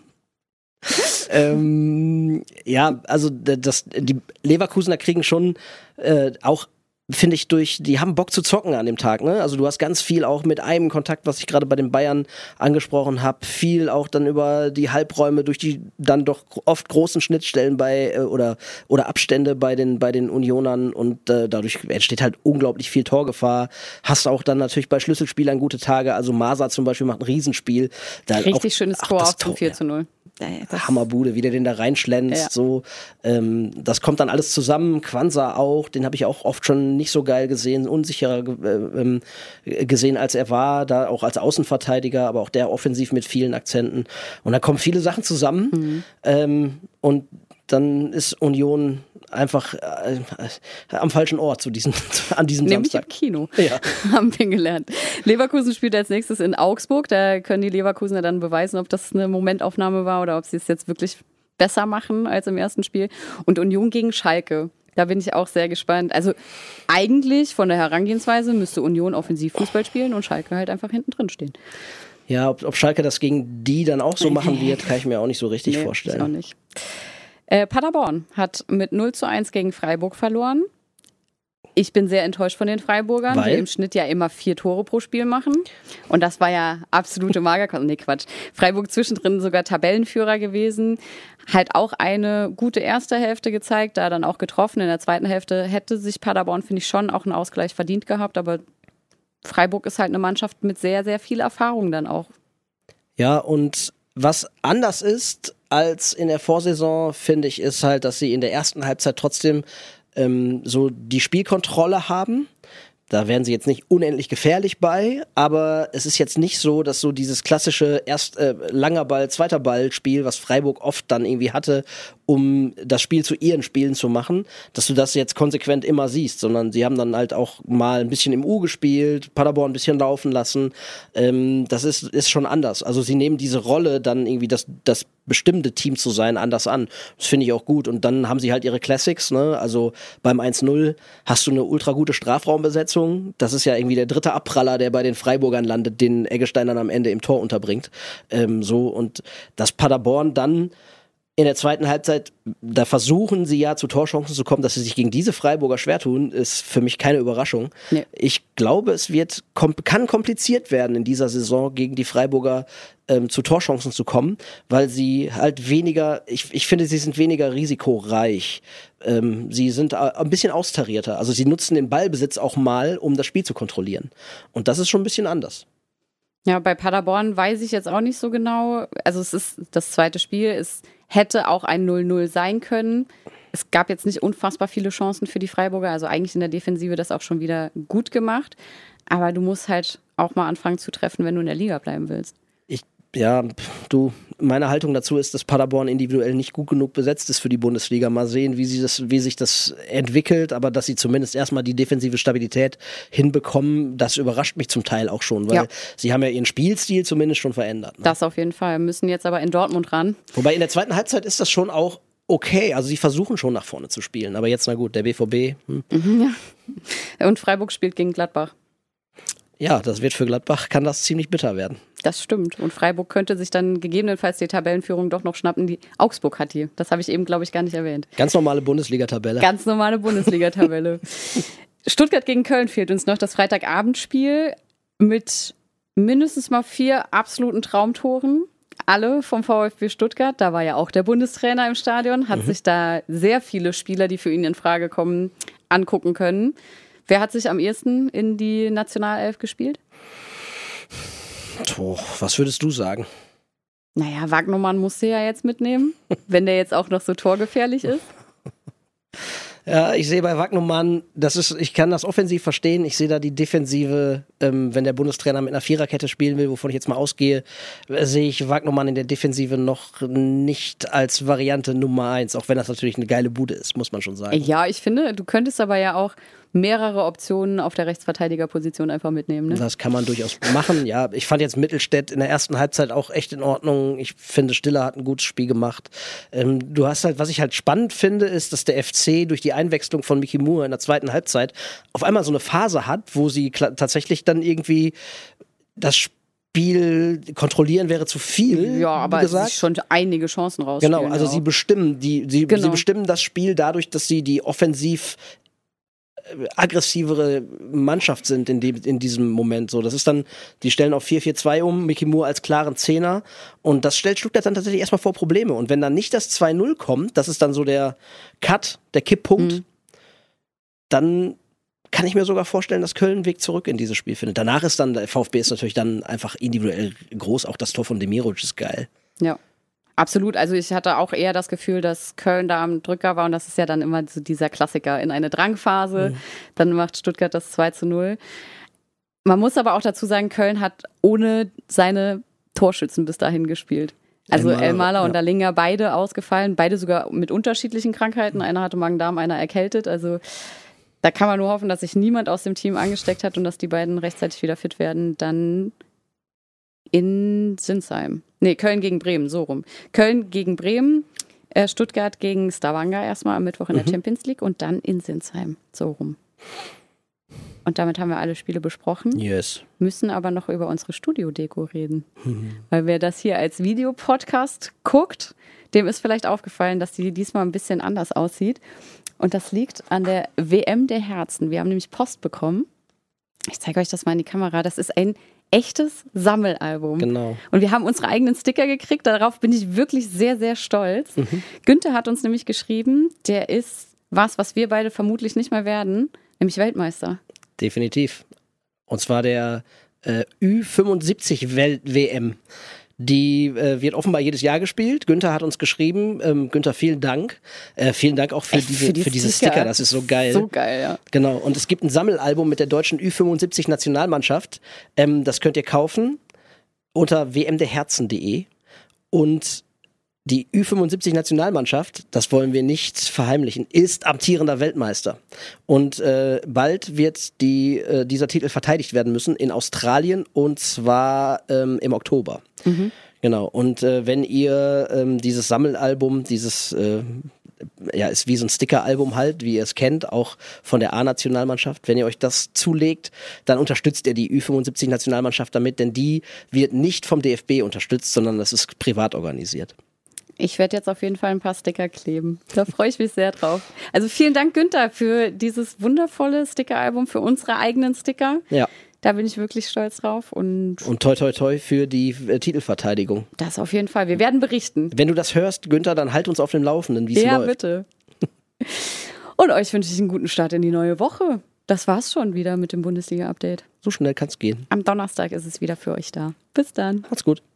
ähm, ja, also das, die Leverkusener kriegen schon äh, auch finde ich, durch, die haben Bock zu zocken an dem Tag, ne? Also du hast ganz viel auch mit einem Kontakt, was ich gerade bei den Bayern angesprochen habe, viel auch dann über die Halbräume, durch die dann doch oft großen Schnittstellen bei, äh, oder, oder Abstände bei den, bei den Unionern und äh, dadurch entsteht halt unglaublich viel Torgefahr. Hast auch dann natürlich bei Schlüsselspielern gute Tage, also Masa zum Beispiel macht ein Riesenspiel. Da Richtig auch, schönes ach, Tor auf zum vier zu null. Ja, Hammerbude, wie der den da reinschlänzt, ja. so, ähm, das kommt dann alles zusammen, Quansah auch, den habe ich auch oft schon nicht so geil gesehen, unsicherer äh, äh, gesehen als er war, da auch als Außenverteidiger, aber auch der offensiv mit vielen Akzenten und da kommen viele Sachen zusammen mhm. ähm, und dann ist Union einfach äh, am falschen Ort zu diesem, an diesem Nämlich Samstag. Im Kino, ja. haben wir gelernt. Leverkusen spielt als nächstes in Augsburg. Da können die Leverkusener dann beweisen, ob das eine Momentaufnahme war oder ob sie es jetzt wirklich besser machen als im ersten Spiel. Und Union gegen Schalke. Da bin ich auch sehr gespannt. Also eigentlich von der Herangehensweise müsste Union Offensivfußball spielen und Schalke halt einfach hinten drin stehen. Ja, ob, ob Schalke das gegen die dann auch so machen wird, kann ich mir auch nicht so richtig nee, vorstellen. Ich auch nicht. Äh, Paderborn hat mit null zu eins gegen Freiburg verloren. Ich bin sehr enttäuscht von den Freiburgern, Weil? die im Schnitt ja immer vier Tore pro Spiel machen. Und das war ja absolute Magerkost. Nee, Quatsch. Freiburg zwischendrin sogar Tabellenführer gewesen. Halt auch eine gute erste Hälfte gezeigt, da dann auch getroffen. In der zweiten Hälfte hätte sich Paderborn, finde ich, schon auch einen Ausgleich verdient gehabt. Aber Freiburg ist halt eine Mannschaft mit sehr, sehr viel Erfahrung dann auch. Ja, und was anders ist als in der Vorsaison, finde ich, ist halt, dass sie in der ersten Halbzeit trotzdem ähm, so die Spielkontrolle haben. Da werden sie jetzt nicht unendlich gefährlich bei, aber es ist jetzt nicht so, dass so dieses klassische erst äh, langer Ball, zweiter Ball-Spiel, was Freiburg oft dann irgendwie hatte, um das Spiel zu ihren Spielen zu machen, dass du das jetzt konsequent immer siehst, sondern sie haben dann halt auch mal ein bisschen im U gespielt, Paderborn ein bisschen laufen lassen. Ähm, das ist, ist schon anders. Also sie nehmen diese Rolle dann irgendwie, das, das bestimmende Team zu sein, anders an. Das finde ich auch gut. Und dann haben sie halt ihre Classics, ne? Also beim eins null hast du eine ultra gute Strafraumbesetzung. Das ist ja irgendwie der dritte Abpraller, der bei den Freiburgern landet, den Eggestein dann am Ende im Tor unterbringt. Ähm, so, und dass Paderborn dann in der zweiten Halbzeit, da versuchen sie ja zu Torchancen zu kommen, dass sie sich gegen diese Freiburger schwer tun, ist für mich keine Überraschung. Nee. Ich glaube, es wird kom- kann kompliziert werden in dieser Saison gegen die Freiburger ähm, zu Torchancen zu kommen, weil sie halt weniger, ich, ich finde, sie sind weniger risikoreich. Ähm, sie sind a- ein bisschen austarierter. Also sie nutzen den Ballbesitz auch mal, um das Spiel zu kontrollieren. Und das ist schon ein bisschen anders. Ja, bei Paderborn weiß ich jetzt auch nicht so genau. Also es ist das zweite Spiel, es hätte auch ein null null sein können. Es gab jetzt nicht unfassbar viele Chancen für die Freiburger, also eigentlich in der Defensive das auch schon wieder gut gemacht. Aber du musst halt auch mal anfangen zu treffen, wenn du in der Liga bleiben willst. Ich, ja, du, meine Haltung dazu ist, dass Paderborn individuell nicht gut genug besetzt ist für die Bundesliga. Mal sehen, wie, sie das, wie sich das entwickelt, aber dass sie zumindest erstmal die defensive Stabilität hinbekommen, das überrascht mich zum Teil auch schon, weil ja. sie haben ja ihren Spielstil zumindest schon verändert. Ne? Das auf jeden Fall, müssen jetzt aber in Dortmund ran. Wobei in der zweiten Halbzeit ist das schon auch okay, also sie versuchen schon nach vorne zu spielen, aber jetzt, na gut, der B V B. Hm. Mhm, ja. Und Freiburg spielt gegen Gladbach. Ja, das wird für Gladbach, kann das ziemlich bitter werden. Das stimmt. Und Freiburg könnte sich dann gegebenenfalls die Tabellenführung doch noch schnappen. Die Augsburg hat die. Das habe ich eben, glaube ich, gar nicht erwähnt. Ganz normale Bundesliga-Tabelle. Ganz normale Bundesliga-Tabelle. Stuttgart gegen Köln fehlt uns noch das Freitagabendspiel mit mindestens mal vier absoluten Traumtoren. Alle vom VfB Stuttgart. Da war ja auch der Bundestrainer im Stadion. Hat mhm. sich da sehr viele Spieler, die für ihn in Frage kommen, angucken können. Wer hat sich am ehesten in die Nationalelf gespielt? Oh, was würdest du sagen? Naja, Wagnermann musste ja jetzt mitnehmen, wenn der jetzt auch noch so torgefährlich ist. Ja, ich sehe bei Wagnermann, das ist, ich kann das offensiv verstehen, ich sehe da die Defensive, ähm, wenn der Bundestrainer mit einer Viererkette spielen will, wovon ich jetzt mal ausgehe, äh, sehe ich Wagnermann in der Defensive noch nicht als Variante Nummer eins, auch wenn das natürlich eine geile Bude ist, muss man schon sagen. Ja, ich finde, du könntest aber ja auch mehrere Optionen auf der Rechtsverteidigerposition einfach mitnehmen. Ne? Das kann man durchaus machen, ja. Ich fand jetzt Mittelstädt in der ersten Halbzeit auch echt in Ordnung. Ich finde, Stiller hat ein gutes Spiel gemacht. Ähm, du hast halt, was ich halt spannend finde, ist, dass der F C durch die Einwechslung von Mickey Moore in der zweiten Halbzeit auf einmal so eine Phase hat, wo sie kla- tatsächlich dann irgendwie das Spiel kontrollieren wäre zu viel. Ja, aber es ist schon einige Chancen rausspielen. Genau, also ja. sie bestimmen die, sie, genau. sie bestimmen das Spiel dadurch, dass sie die offensiv aggressivere Mannschaft sind in, dem, in diesem Moment. So, das ist dann, die stellen auf vier vier zwei um, Mickey Moore als klaren Zehner und das stellt Stuttgart dann tatsächlich erstmal vor Probleme. Und wenn dann nicht das zwei null kommt, das ist dann so der Cut, der Kipppunkt, mhm. dann kann ich mir sogar vorstellen, dass Köln einen Weg zurück in dieses Spiel findet. Danach ist dann, der VfB ist natürlich dann einfach individuell groß, auch das Tor von Demirovic ist geil. Ja. Absolut, also ich hatte auch eher das Gefühl, dass Köln da am Drücker war und das ist ja dann immer so dieser Klassiker in eine Drangphase, mhm. dann macht Stuttgart das zwei zu null. Man muss aber auch dazu sagen, Köln hat ohne seine Torschützen bis dahin gespielt. Also Elmaler und Dalinga beide ausgefallen, beide sogar mit unterschiedlichen Krankheiten. Einer hatte Magen-Darm, einer erkältet, also da kann man nur hoffen, dass sich niemand aus dem Team angesteckt hat und dass die beiden rechtzeitig wieder fit werden. Dann in Sinsheim. Nee, Köln gegen Bremen, so rum. Köln gegen Bremen, äh, Stuttgart gegen Stavanger erstmal am Mittwoch in der mhm. Champions League und dann in Sinsheim, so rum. Und damit haben wir alle Spiele besprochen. Yes. Müssen aber noch über unsere Studio-Deko reden. Mhm. Weil wer das hier als Videopodcast guckt, dem ist vielleicht aufgefallen, dass die diesmal ein bisschen anders aussieht. Und das liegt an der W M der Herzen. Wir haben nämlich Post bekommen. Ich zeige euch das mal in die Kamera. Das ist ein echtes Sammelalbum. Genau. Und wir haben unsere eigenen Sticker gekriegt. Darauf bin ich wirklich sehr, sehr stolz. Mhm. Günther hat uns nämlich geschrieben, der ist was, was wir beide vermutlich nicht mehr werden, nämlich Weltmeister. Definitiv. Und zwar der äh, Ü fünfundsiebzig Welt-W M. Die äh, wird offenbar jedes Jahr gespielt. Günther hat uns geschrieben. Ähm, Günther, vielen Dank. Äh, vielen Dank auch für, Echt, diese, für, die für diese Sticker. Sticker. Das ist so geil. So geil, ja. Genau. Und es gibt ein Sammelalbum mit der deutschen Ü fünfundsiebzig Nationalmannschaft. Ähm, das könnt ihr kaufen unter w m der herzen punkt de. Und die Ü fünfundsiebzig Nationalmannschaft, das wollen wir nicht verheimlichen, ist amtierender Weltmeister. Und äh, bald wird die, äh, dieser Titel verteidigt werden müssen in Australien und zwar ähm, im Oktober. Mhm. Genau, und äh, wenn ihr ähm, dieses Sammelalbum, dieses, äh, ja, ist wie so ein Sticker-Album halt, wie ihr es kennt, auch von der A-Nationalmannschaft, wenn ihr euch das zulegt, dann unterstützt ihr die Ü fünfundsiebzig-Nationalmannschaft damit, denn die wird nicht vom D F B unterstützt, sondern das ist privat organisiert. Ich werde jetzt auf jeden Fall ein paar Sticker kleben. Da freue ich mich sehr drauf. Also vielen Dank, Günther, für dieses wundervolle Sticker-Album, für unsere eigenen Sticker. Ja. Da bin ich wirklich stolz drauf. Und, und toi toi toi für die äh, Titelverteidigung. Das auf jeden Fall. Wir werden berichten. Wenn du das hörst, Günther, dann halt uns auf dem Laufenden, wie es ja, läuft. Ja, bitte. Und euch wünsche ich einen guten Start in die neue Woche. Das war's schon wieder mit dem Bundesliga-Update. So schnell kann's gehen. Am Donnerstag ist es wieder für euch da. Bis dann. Macht's gut.